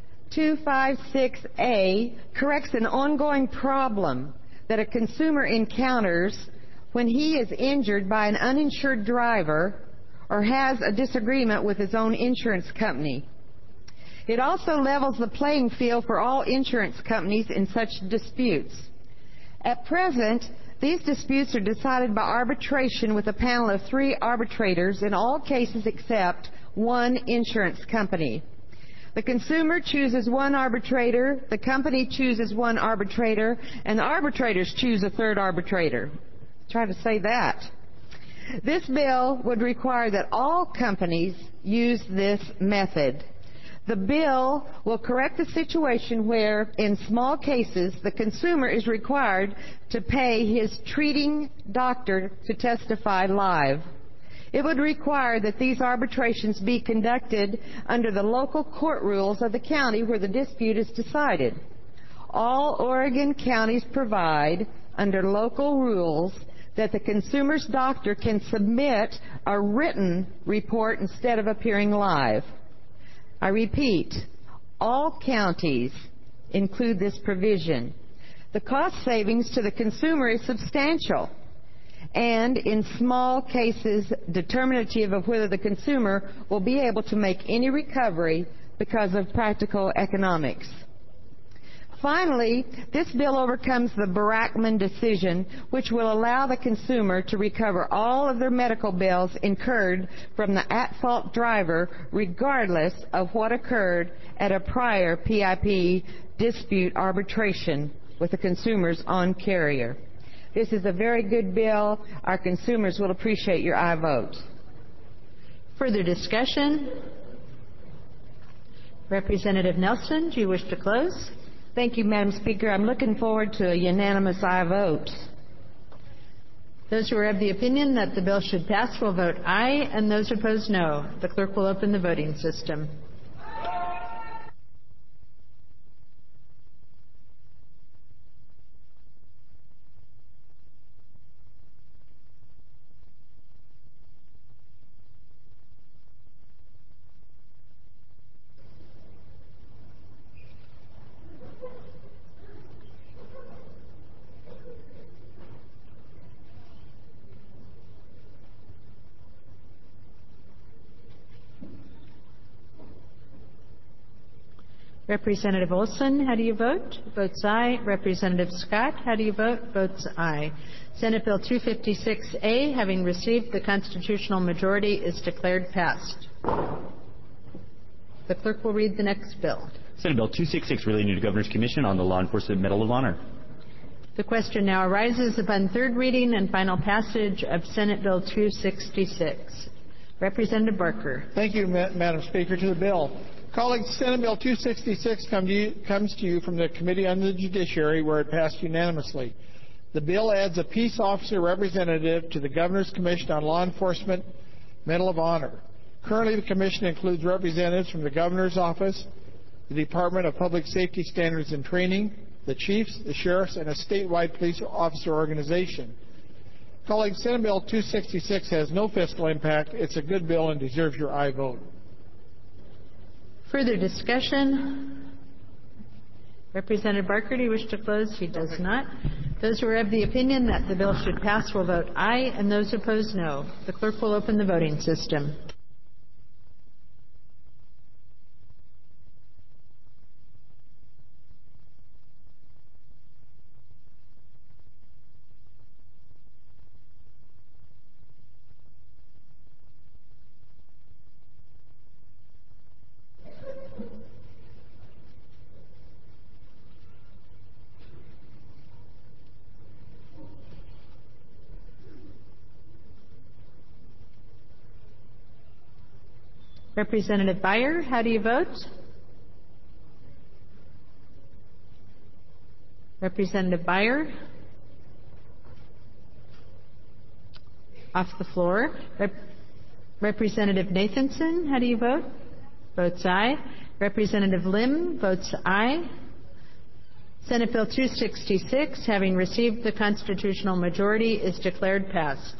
256A, corrects an ongoing problem that a consumer encounters when he is injured by an uninsured driver or has a disagreement with his own insurance company. It also levels the playing field for all insurance companies in such disputes. At present, these disputes are decided by arbitration with a panel of 3 arbitrators in all cases except one insurance company. The consumer chooses one arbitrator, the company chooses one arbitrator, and the arbitrators choose a third arbitrator. Try to say that. This bill would require that all companies use this method. The bill will correct the situation where, in small cases, the consumer is required to pay his treating doctor to testify live. It would require that these arbitrations be conducted under the local court rules of the county where the dispute is decided. All Oregon counties provide, under local rules, that the consumer's doctor can submit a written report instead of appearing live. I repeat, all counties include this provision. The cost savings to the consumer is substantial and, in small cases, determinative of whether the consumer will be able to make any recovery because of practical economics. Finally, this bill overcomes the Barackman decision, which will allow the consumer to recover all of their medical bills incurred from the at-fault driver, regardless of what occurred at a prior PIP dispute arbitration with the consumer's own carrier. This is a very good bill. Our consumers will appreciate your aye vote. Further discussion? Representative Nelson, do you wish to close? Thank you, Madam Speaker. I'm looking forward to a unanimous aye vote. Those who are of the opinion that the bill should pass will vote aye, and those opposed no. The clerk will open the voting system. Representative Olson, how do you vote? Votes aye. Representative Scott, how do you vote? Votes aye. Senate Bill 256A, having received the constitutional majority, is declared passed. The clerk will read the next bill. Senate Bill 266, relating to Governor's Commission on the Law Enforcement Medal of Honor. The question now arises upon third reading and final passage of Senate Bill 266. Representative Barker. Thank you, Madam Speaker. To the bill. Colleagues, Senate Bill 266 comes to you from the Committee on the Judiciary, where it passed unanimously. The bill adds a peace officer representative to the Governor's Commission on Law Enforcement Medal of Honor. Currently, the Commission includes representatives from the Governor's Office, the Department of Public Safety Standards and Training, the chiefs, the sheriffs, and a statewide police officer organization. Colleagues, Senate Bill 266 has no fiscal impact. It's a good bill and deserves your aye vote. Further discussion? Representative Barker, do you wish to close? He does not. Those who are of the opinion that the bill should pass will vote aye, and those opposed no. The clerk will open the voting system. Representative Byer, how do you vote? Representative Byer? Off the floor. Representative Nathanson, how do you vote? Votes aye. Representative Lim votes aye. Senate Bill 266, having received the constitutional majority, is declared passed.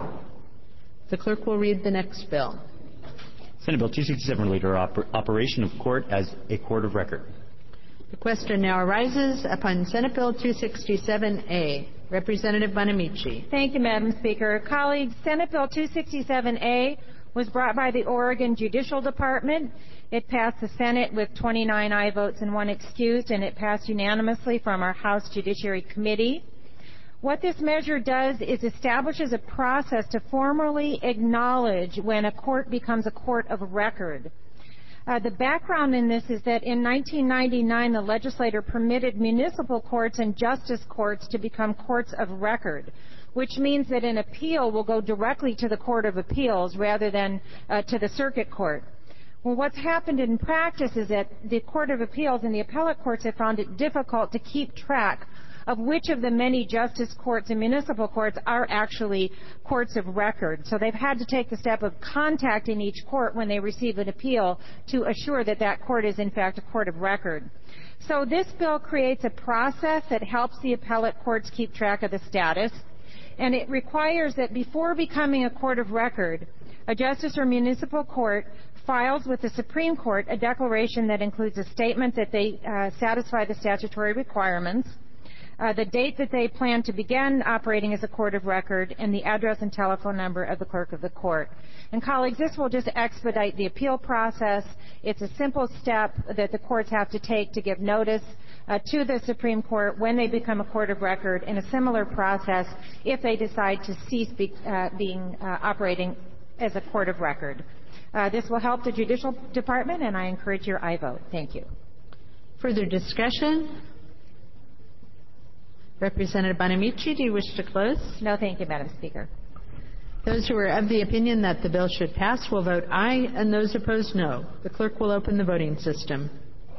The clerk will read the next bill. Senate Bill 267 related to operation of court as a court of record. The question now arises upon Senate Bill 267A. Representative Bonamici. Thank you, Madam Speaker. Colleagues, Senate Bill 267A was brought by the Oregon Judicial Department. It passed the Senate with 29 aye votes and 1 excused, and it passed unanimously from our House Judiciary Committee. What this measure does is establishes a process to formally acknowledge when a court becomes a court of record. The background in this is that in 1999, the legislature permitted municipal courts and justice courts to become courts of record, which means that an appeal will go directly to the Court of Appeals rather than to the circuit court. Well, what's happened in practice is that the Court of Appeals and the appellate courts have found it difficult to keep track of which of the many justice courts and municipal courts are actually courts of record. So they've had to take the step of contacting each court when they receive an appeal to assure that that court is in fact a court of record. So this bill creates a process that helps the appellate courts keep track of the status, and it requires that before becoming a court of record, a justice or municipal court files with the Supreme Court a declaration that includes a statement that they satisfy the statutory requirements, the date that they plan to begin operating as a court of record, and the address and telephone number of the clerk of the court. And colleagues, this will just expedite the appeal process. It's a simple step that the courts have to take to give notice to the Supreme Court when they become a court of record, and a similar process if they decide to cease operating as a court of record. This will help the Judicial Department, and I encourage your aye vote. Thank you. Further discussion? Representative Bonamici, do you wish to close? No, thank you, Madam Speaker. Those who are of the opinion that the bill should pass will vote aye, and those opposed no. The clerk will open the voting system.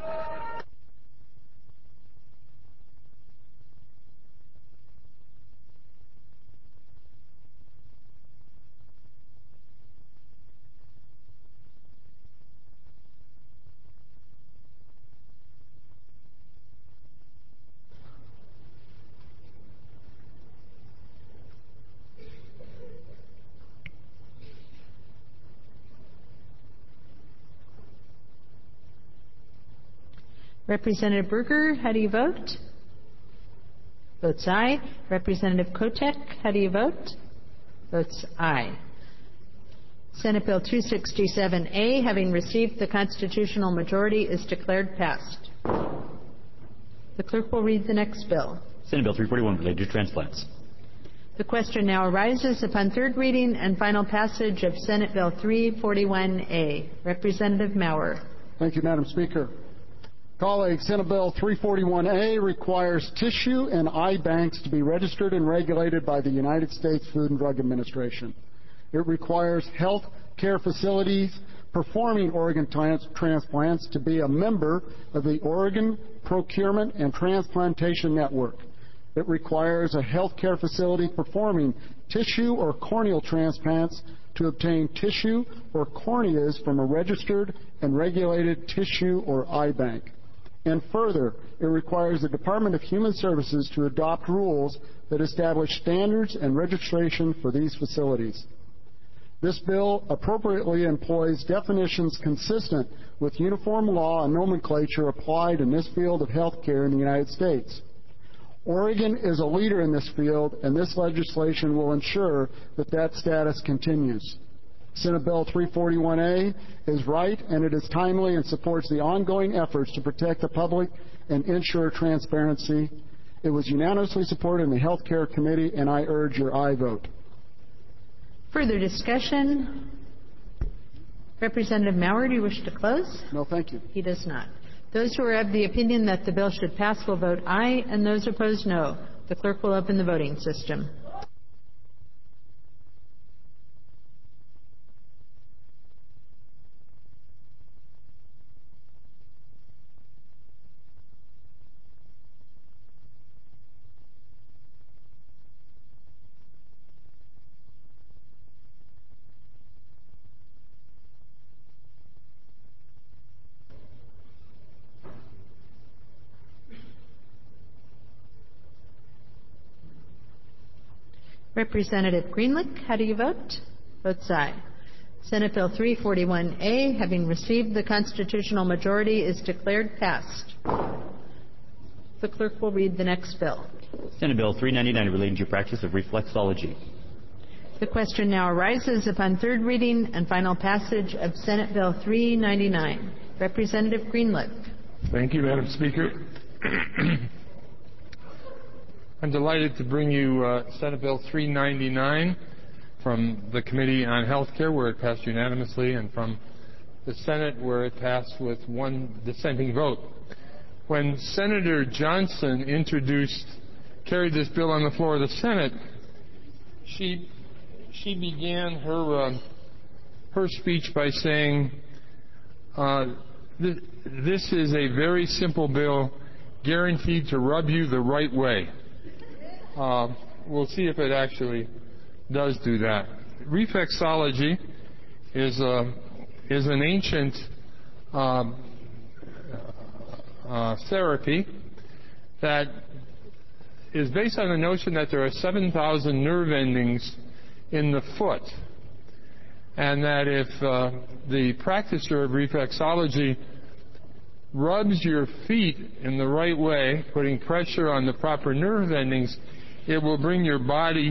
Representative Berger, how do you vote? Votes aye. Representative Kotek, how do you vote? Votes aye. Senate Bill 267A, having received the constitutional majority, is declared passed. The clerk will read the next bill. Senate Bill 341 related to transplants. The question now arises upon third reading and final passage of Senate Bill 341A. Representative Maurer. Thank you, Madam Speaker. Colleagues, Senate Bill 341A requires tissue and eye banks to be registered and regulated by the United States Food and Drug Administration. It requires health care facilities performing organ transplants to be a member of the Oregon Procurement and Transplantation Network. It requires a health care facility performing tissue or corneal transplants to obtain tissue or corneas from a registered and regulated tissue or eye bank. And further, it requires the Department of Human Services to adopt rules that establish standards and registration for these facilities. This bill appropriately employs definitions consistent with uniform law and nomenclature applied in this field of health care in the United States. Oregon is a leader in this field, and this legislation will ensure that that status continues. Senate Bill 341A is right, and it is timely and supports the ongoing efforts to protect the public and ensure transparency. It was unanimously supported in the Health Care Committee, and I urge your aye vote. Further discussion? Representative Maurer, do you wish to close? No, thank you. He does not. Those who are of the opinion that the bill should pass will vote aye, and those opposed no. The clerk will open the voting system. Representative Greenlick, how do you vote? Votes aye. Senate Bill 341A, having received the constitutional majority, is declared passed. The clerk will read the next bill. Senate Bill 399, relating to practice of reflexology. The question now arises upon third reading and final passage of Senate Bill 399. Representative Greenlick. Thank you, Madam Speaker. I'm delighted to bring you Senate Bill 399 from the Committee on Health Care, where it passed unanimously, and from the Senate, where it passed with one dissenting vote. When Senator Johnson carried this bill on the floor of the Senate, she began her speech by saying, this is a very simple bill guaranteed to rub you the right way. We'll see if it actually does do that. Reflexology is an ancient therapy that is based on the notion that there are 7,000 nerve endings in the foot, and that if the practitioner of reflexology rubs your feet in the right way, putting pressure on the proper nerve endings, it will bring your body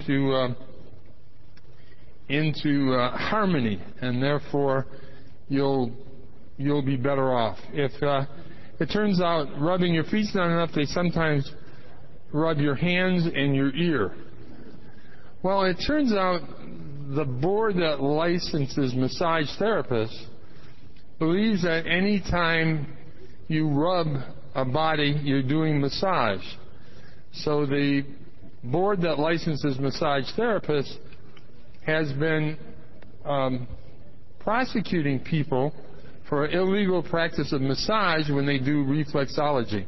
into harmony, and therefore you'll be better off. If it turns out rubbing your feet's not enough, they sometimes rub your hands and your ear. Well, it turns out the board that licenses massage therapists believes that any time you rub a body, you're doing massage. So the board that licenses massage therapists has been prosecuting people for illegal practice of massage when they do reflexology.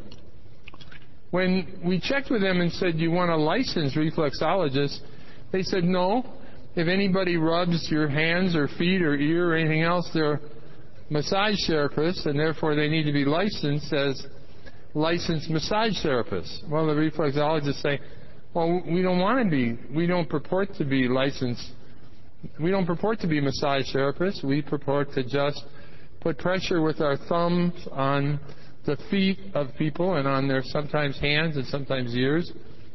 When we checked with them and said, you want to license reflexologists, they said no. If anybody rubs your hands or feet or ear or anything else, they're massage therapists, and therefore they need to be licensed as licensed massage therapists. Well, the reflexologists say, well, we don't purport to be licensed. We don't purport to be massage therapists. We purport to just put pressure with our thumbs on the feet of people and on their sometimes hands and sometimes ears.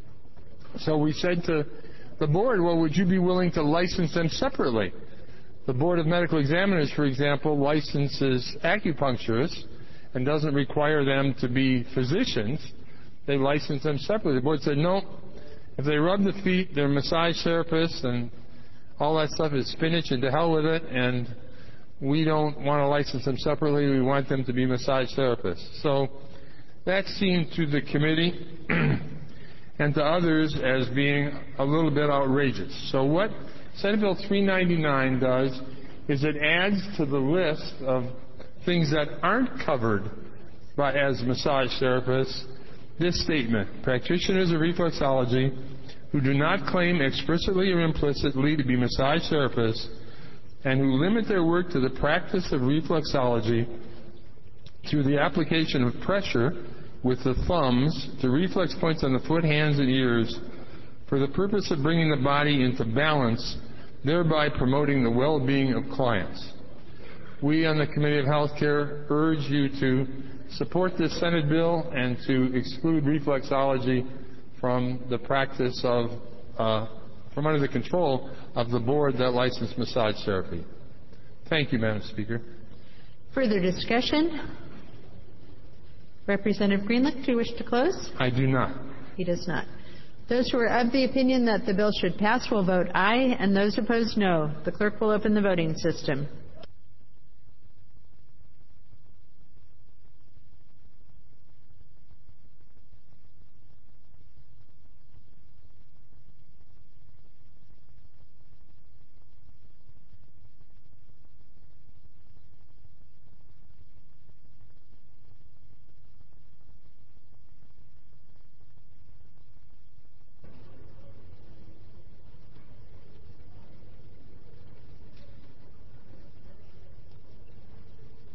So we said to the board, well, would you be willing to license them separately? The Board of Medical Examiners, for example, licenses acupuncturists and doesn't require them to be physicians. They license them separately. The board said, no, if they rub the feet, they're massage therapists, and all that stuff is spinach, and to hell with it, and we don't want to license them separately. We want them to be massage therapists. So that seemed to the committee and to others as being a little bit outrageous. So what Senate Bill 399 does is it adds to the list of things that aren't covered as massage therapists this statement: practitioners of reflexology who do not claim explicitly or implicitly to be massage therapists and who limit their work to the practice of reflexology through the application of pressure with the thumbs to reflex points on the foot, hands, and ears for the purpose of bringing the body into balance, thereby promoting the well-being of clients. We on the Committee of Health Care urge you to support this Senate bill and to exclude reflexology from the practice of, from under the control of the board that licensed massage therapy. Thank you, Madam Speaker. Further discussion? Representative Greenlick, do you wish to close? I do not. He does not. Those who are of the opinion that the bill should pass will vote aye, and those opposed no. The clerk will open the voting system.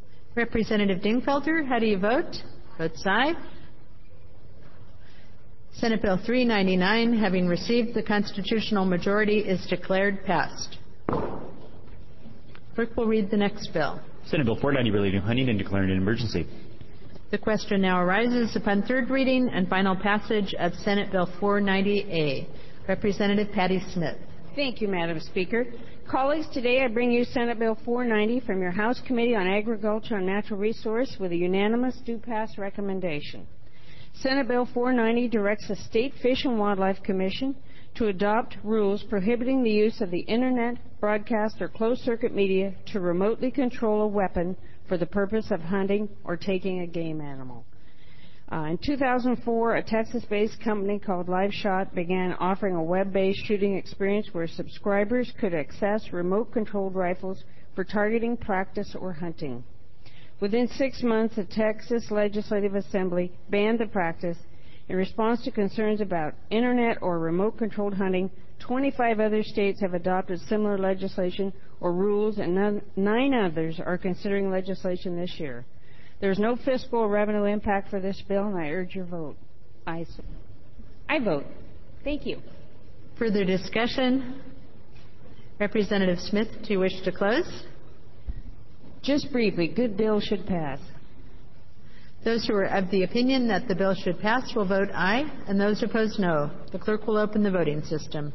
Representative Dingfelder, how do you vote? Votes aye. Senate Bill 399, having received the constitutional majority, is declared passed. Clerk will read the next bill. Senate Bill 490 relating to hunting and declaring an emergency. The question now arises upon third reading and final passage of Senate Bill 490A. Representative Patty Smith. Thank you, Madam Speaker. Colleagues, today I bring you Senate Bill 490 from your House Committee on Agriculture and Natural Resources with a unanimous do-pass recommendation. Senate Bill 490 directs the State Fish and Wildlife Commission to adopt rules prohibiting the use of the Internet, broadcast, or closed-circuit media to remotely control a weapon for the purpose of hunting or taking a game animal. In 2004, a Texas-based company called LiveShot began offering a web-based shooting experience where subscribers could access remote-controlled rifles for targeting, practice, or hunting. Within 6 months, the Texas Legislative Assembly banned the practice. In response to concerns about Internet or remote-controlled hunting, 25 other states have adopted similar legislation or rules, and 9 others are considering legislation this year. There is no fiscal or revenue impact for this bill, and I urge your vote. I vote. Thank you. Further discussion? Representative Smith, do you wish to close? Just briefly, good bill should pass. Those who are of the opinion that the bill should pass will vote aye, and those opposed no. The clerk will open the voting system.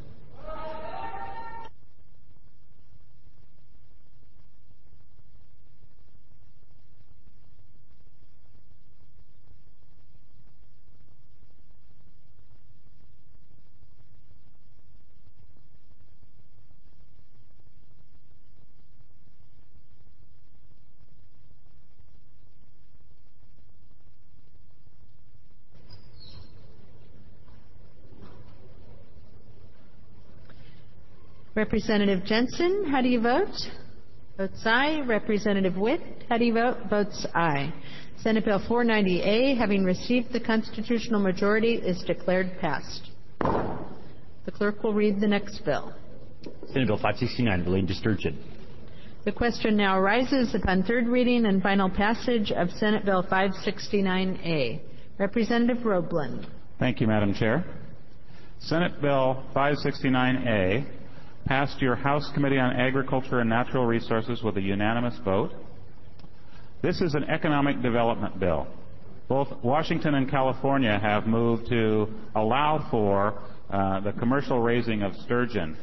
Representative Jensen, how do you vote? Votes aye. Representative Witt, how do you vote? Votes aye. Senate Bill 490A, having received the constitutional majority, is declared passed. The clerk will read the next bill. Senate Bill 569 relating to sturgeon. The question now arises upon third reading and final passage of Senate Bill 569A. Representative Roeblen. Thank you, Madam Chair. Senate Bill 569A passed your House Committee on Agriculture and Natural Resources with a unanimous vote. This is an economic development bill. Both Washington and California have moved to allow for the commercial raising of sturgeon.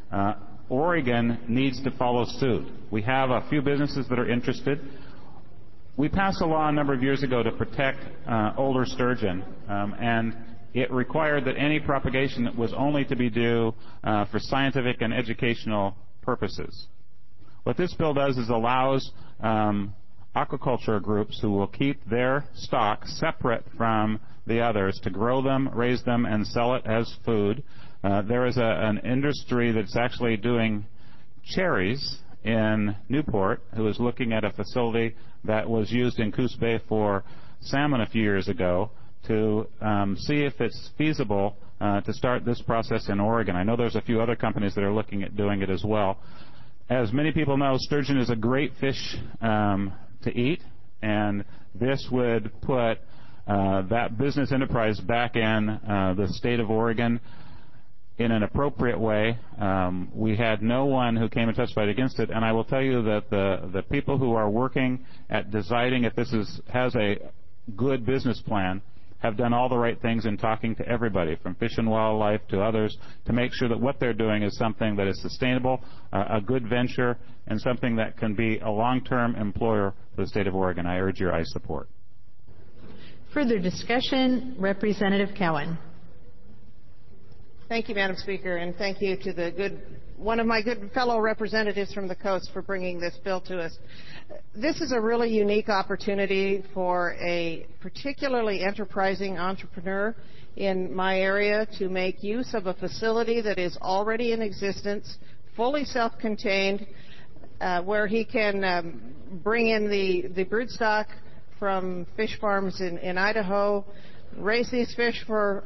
Oregon needs to follow suit. We have a few businesses that are interested. We passed a law a number of years ago to protect older sturgeon, and it required that any propagation was only to be due for scientific and educational purposes. What this bill does is allows aquaculture groups who will keep their stock separate from the others to grow them, raise them, and sell it as food. There is an industry that's actually doing cherries in Newport who is looking at a facility that was used in Coos Bay for salmon a few years ago to see if it's feasible to start this process in Oregon. I know there's a few other companies that are looking at doing it as well. As many people know, sturgeon is a great fish to eat, and this would put that business enterprise back in the state of Oregon in an appropriate way. We had no one who came and testified against it, and I will tell you that the people who are working at deciding if this has a good business plan have done all the right things in talking to everybody, from Fish and Wildlife to others, to make sure that what they're doing is something that is sustainable, a good venture, and something that can be a long-term employer for the state of Oregon. I urge your aye support. Further discussion, Representative Cowan. Thank you, Madam Speaker, and thank you to one of my good fellow representatives from the coast for bringing this bill to us. This is a really unique opportunity for a particularly enterprising entrepreneur in my area to make use of a facility that is already in existence, fully self-contained, where he can bring in the broodstock from fish farms in Idaho, raise these fish for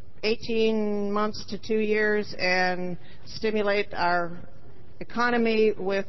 18 months to 2 years, and stimulate our economy with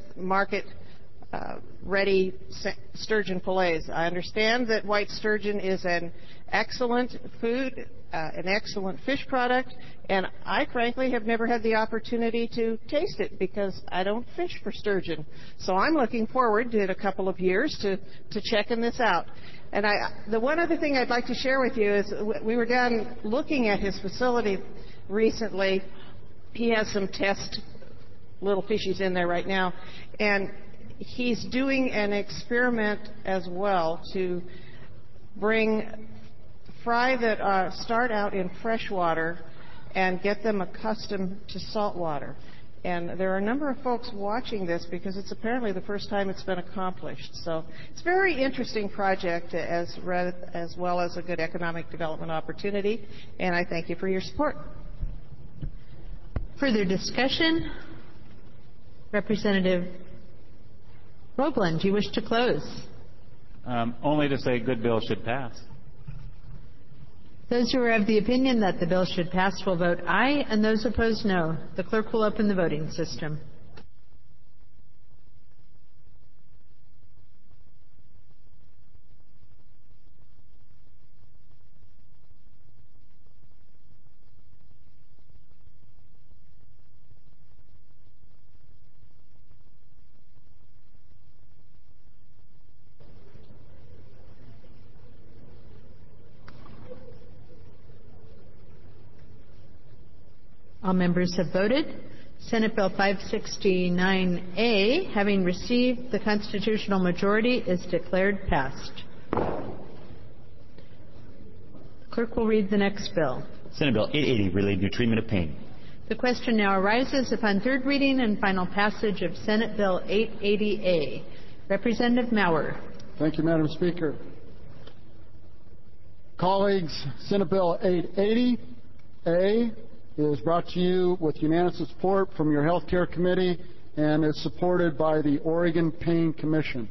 market-ready sturgeon fillets. I understand that white sturgeon is an excellent food, an excellent fish product, and I frankly have never had the opportunity to taste it because I don't fish for sturgeon. So I'm looking forward in a couple of years to checking this out. And the one other thing I'd like to share with you is we were down looking at his facility recently. He has some test little fishies in there right now, and he's doing an experiment as well to bring fry that start out in fresh water and get them accustomed to salt water. And there are a number of folks watching this because it's apparently the first time it's been accomplished. So it's a very interesting project as well as a good economic development opportunity, and I thank you for your support. Further discussion? Representative Roeblen, do you wish to close? Only to say good bill should pass. Those who are of the opinion that the bill should pass will vote aye, and those opposed no. The clerk will open the voting system. All members have voted. Senate Bill 569A, having received the constitutional majority, is declared passed. Clerk will read the next bill. Senate Bill 880, related to treatment of pain. The question now arises upon third reading and final passage of Senate Bill 880A. Representative Maurer. Thank you, Madam Speaker. Colleagues, Senate Bill 880A is brought to you with unanimous support from your Health Care Committee and is supported by the Oregon Pain Commission.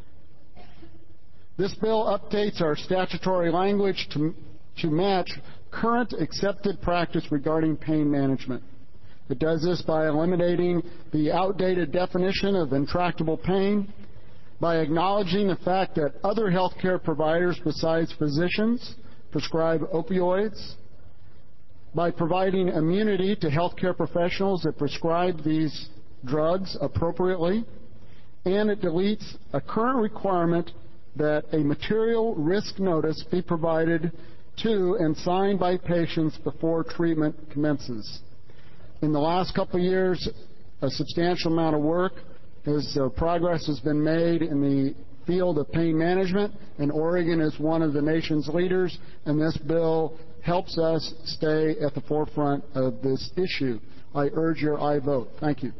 This bill updates our statutory language to match current accepted practice regarding pain management. It does this by eliminating the outdated definition of intractable pain, by acknowledging the fact that other health care providers besides physicians prescribe opioids, by providing immunity to healthcare professionals that prescribe these drugs appropriately, and it deletes a current requirement that a material risk notice be provided to and signed by patients before treatment commences. In the last couple of years, a substantial amount of work progress has been made in the field of pain management, and Oregon is one of the nation's leaders, and this bill helps us stay at the forefront of this issue. I urge your aye vote. Thank you.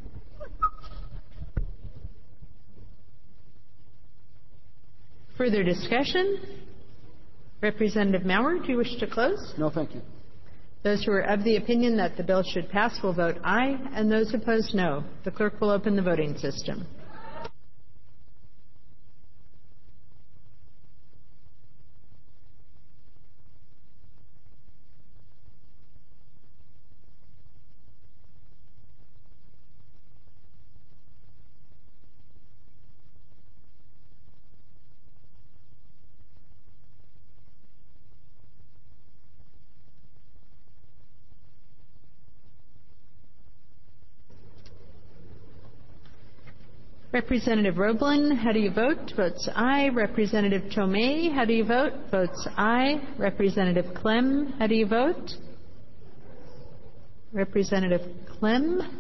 Further discussion? Representative Maurer, do you wish to close? No, thank you. Those who are of the opinion that the bill should pass will vote aye, and those opposed no. The clerk will open the voting system. Representative Roeblen, how do you vote? Votes aye. Representative Tomei, how do you vote? Votes aye. Representative Clem, how do you vote? Representative Clem,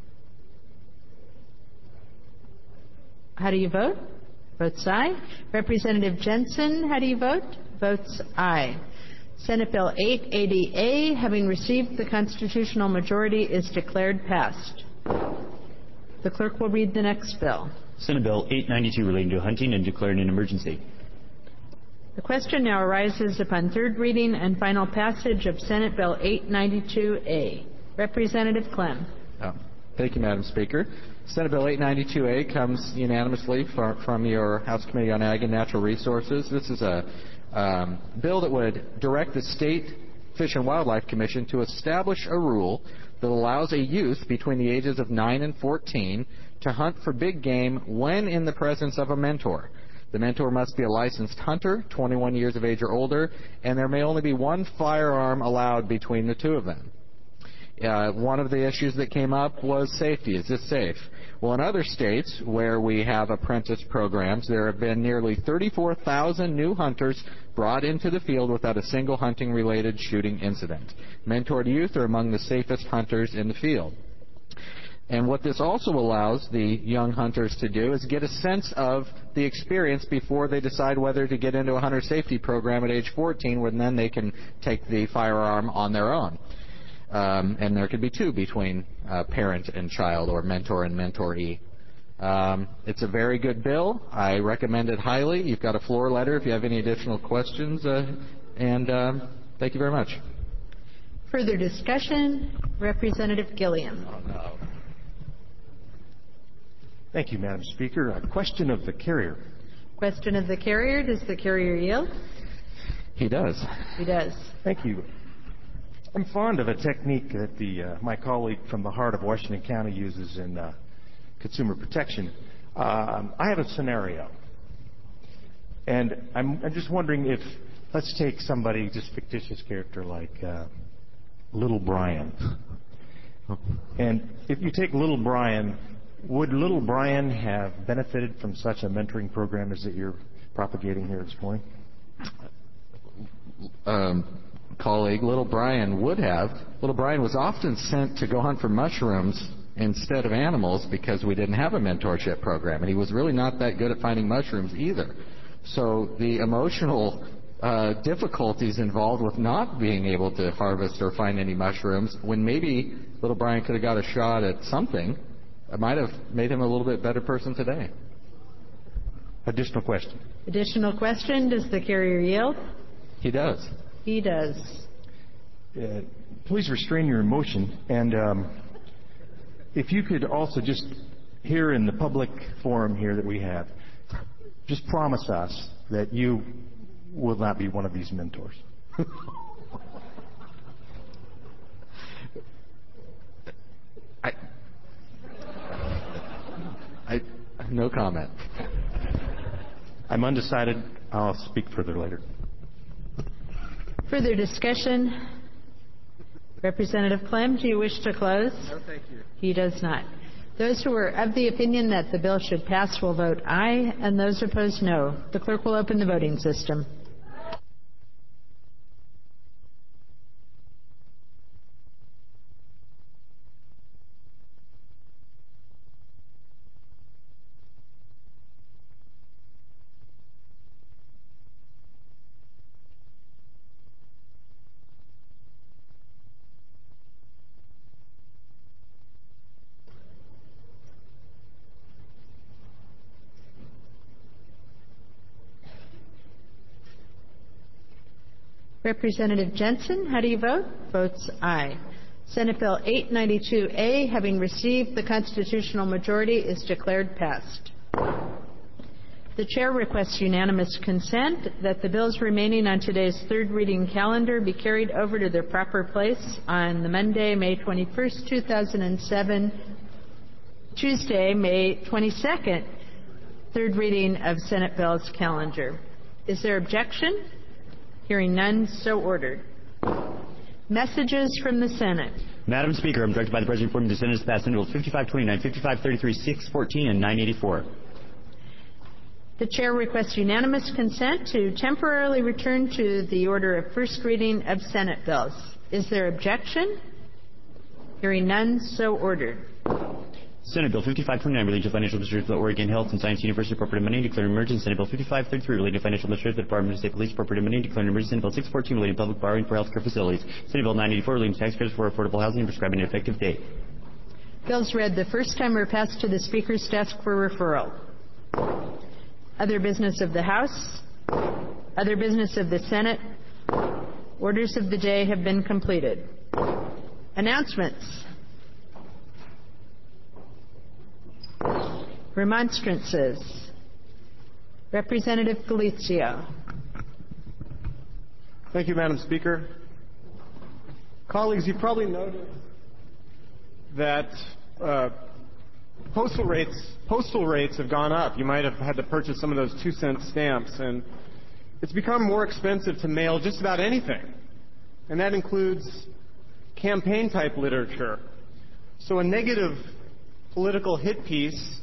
how do you vote? Votes aye. Representative Jensen, how do you vote? Votes aye. Senate Bill 880A, having received the constitutional majority, is declared passed. The clerk will read the next bill. Senate Bill 892, relating to hunting and declaring an emergency. The question now arises upon third reading and final passage of Senate Bill 892A. Representative Clem. Thank you, Madam Speaker. Senate Bill 892A comes unanimously from your House Committee on Ag and Natural Resources. This is a bill that would direct the State Fish and Wildlife Commission to establish a rule that allows a youth between the ages of 9 and 14 to hunt for big game when in the presence of a mentor. The mentor must be a licensed hunter, 21 years of age or older, and there may only be one firearm allowed between the two of them. One of the issues that came up was safety. Is this safe? Well, in other states where we have apprentice programs, there have been nearly 34,000 new hunters brought into the field without a single hunting-related shooting incident. Mentored youth are among the safest hunters in the field. And what this also allows the young hunters to do is get a sense of the experience before they decide whether to get into a hunter safety program at age 14, when then they can take the firearm on their own. And there could be two between parent and child, or mentor and mentoree. It's a very good bill. I recommend it highly. You've got a floor letter if you have any additional questions. And thank you very much. Further discussion? Representative Gilliam. Thank you, Madam Speaker. A question of the carrier. Question of the carrier. Does the carrier yield? He does. He does. Thank you. I'm fond of a technique that my colleague from the heart of Washington County uses in consumer protection. I have a scenario, and I'm just wondering if, let's take somebody, just fictitious character like Little Brian. And if you take Little Brian, would Little Brian have benefited from such a mentoring program as that you're propagating here this morning? Colleague, Little Brian would have. Little Brian was often sent to go hunt for mushrooms instead of animals because we didn't have a mentorship program, and he was really not that good at finding mushrooms either. So the emotional difficulties involved with not being able to harvest or find any mushrooms, when maybe Little Brian could have got a shot at something, it might have made him a little bit better person today. Additional question. Additional question. Does the carrier yield? He does. He does. Please restrain your emotion. And if you could also just, here in the public forum here that we have, just promise us that you will not be one of these mentors. No comment. I'm undecided. I'll speak further later. Further discussion? Representative Clem, do you wish to close? No, thank you. He does not. Those who are of the opinion that the bill should pass will vote aye, and those opposed no. The clerk will open the voting system. Representative Jensen, how do you vote? Votes aye. Senate Bill 892A, having received the constitutional majority, is declared passed. The chair requests unanimous consent that the bills remaining on today's third reading calendar be carried over to their proper place on the Monday, May 21st, 2007, Tuesday, May 22nd, third reading of Senate bills calendar. Is there objection? Hearing none, so ordered. Messages from the Senate. Madam Speaker, I'm directed by the President informing the Senate to pass Senate Bills 5529, 5533, 614, and 984. The chair requests unanimous consent to temporarily return to the order of first reading of Senate bills. Is there objection? Hearing none, so ordered. Senate Bill 5529 relating to financial administration of the Oregon Health and Science University appropriated money declaring emergency. Senate Bill 5533 relating to financial administration of the Department of State Police appropriated money declaring emergency. Senate Bill 614 relating to public borrowing for healthcare facilities. Senate Bill 984 relating to tax credits for affordable housing and prescribing an effective date. Bills read the first time are passed to the Speaker's desk for referral. Other business of the House. Other business of the Senate. Orders of the day have been completed. Announcements. Remonstrances. Representative Galizio. Thank you, Madam Speaker. Colleagues, you probably noticed that postal rates have gone up. You might have had to purchase some of those 2-cent stamps, and it's become more expensive to mail just about anything, and that includes campaign-type literature. So a negative political hit piece,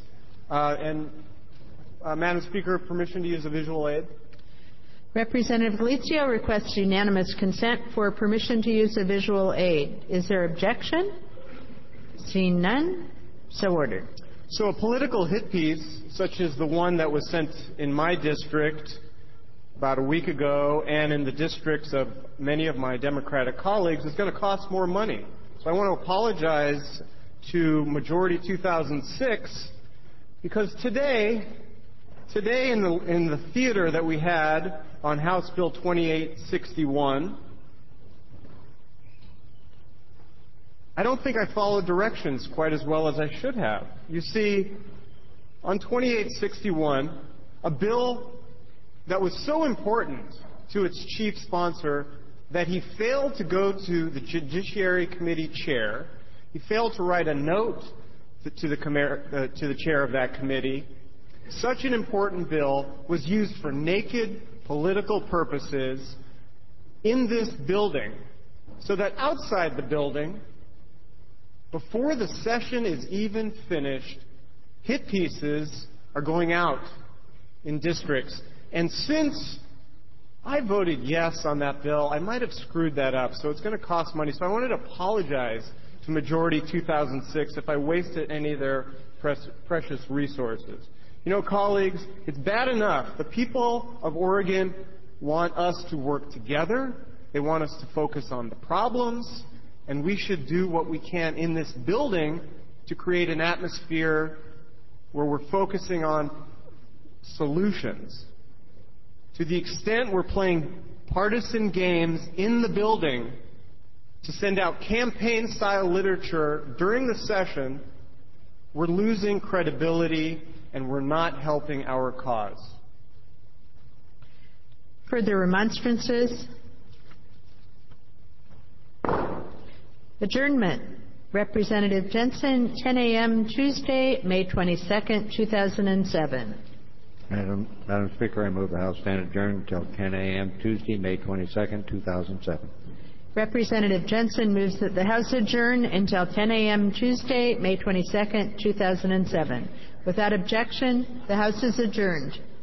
Madam Speaker, permission to use a visual aid? Representative Galizio requests unanimous consent for permission to use a visual aid. Is there objection? Seeing none, so ordered. So a political hit piece, such as the one that was sent in my district about a week ago and in the districts of many of my Democratic colleagues, is going to cost more money. So I want to apologize to Majority 2006 because today in the theater that we had on House Bill 2861, I don't think I followed directions quite as well as I should have. You see, on 2861, a bill that was so important to its chief sponsor that he failed to go to the Judiciary Committee chair, he failed to write a note to the chair of that committee. Such an important bill was used for naked political purposes in this building, so that outside the building, before the session is even finished, hit pieces are going out in districts. And since I voted yes on that bill, I might have screwed that up, so it's going to cost money. So I wanted to apologize to Majority 2006 if I wasted any of their precious resources. You know, colleagues, it's bad enough. The people of Oregon want us to work together. They want us to focus on the problems. And we should do what we can in this building to create an atmosphere where we're focusing on solutions. To the extent we're playing partisan games in the building to send out campaign-style literature during the session, we're losing credibility and we're not helping our cause. Further remonstrances? Adjournment. Representative Jensen, 10 a.m. Tuesday, May 22nd, 2007. Madam Speaker, I move the House stand adjourned until 10 a.m. Tuesday, May 22nd, 2007. Representative Jensen moves that the House adjourn until 10 a.m. Tuesday, May 22nd, 2007. Without objection, the House is adjourned.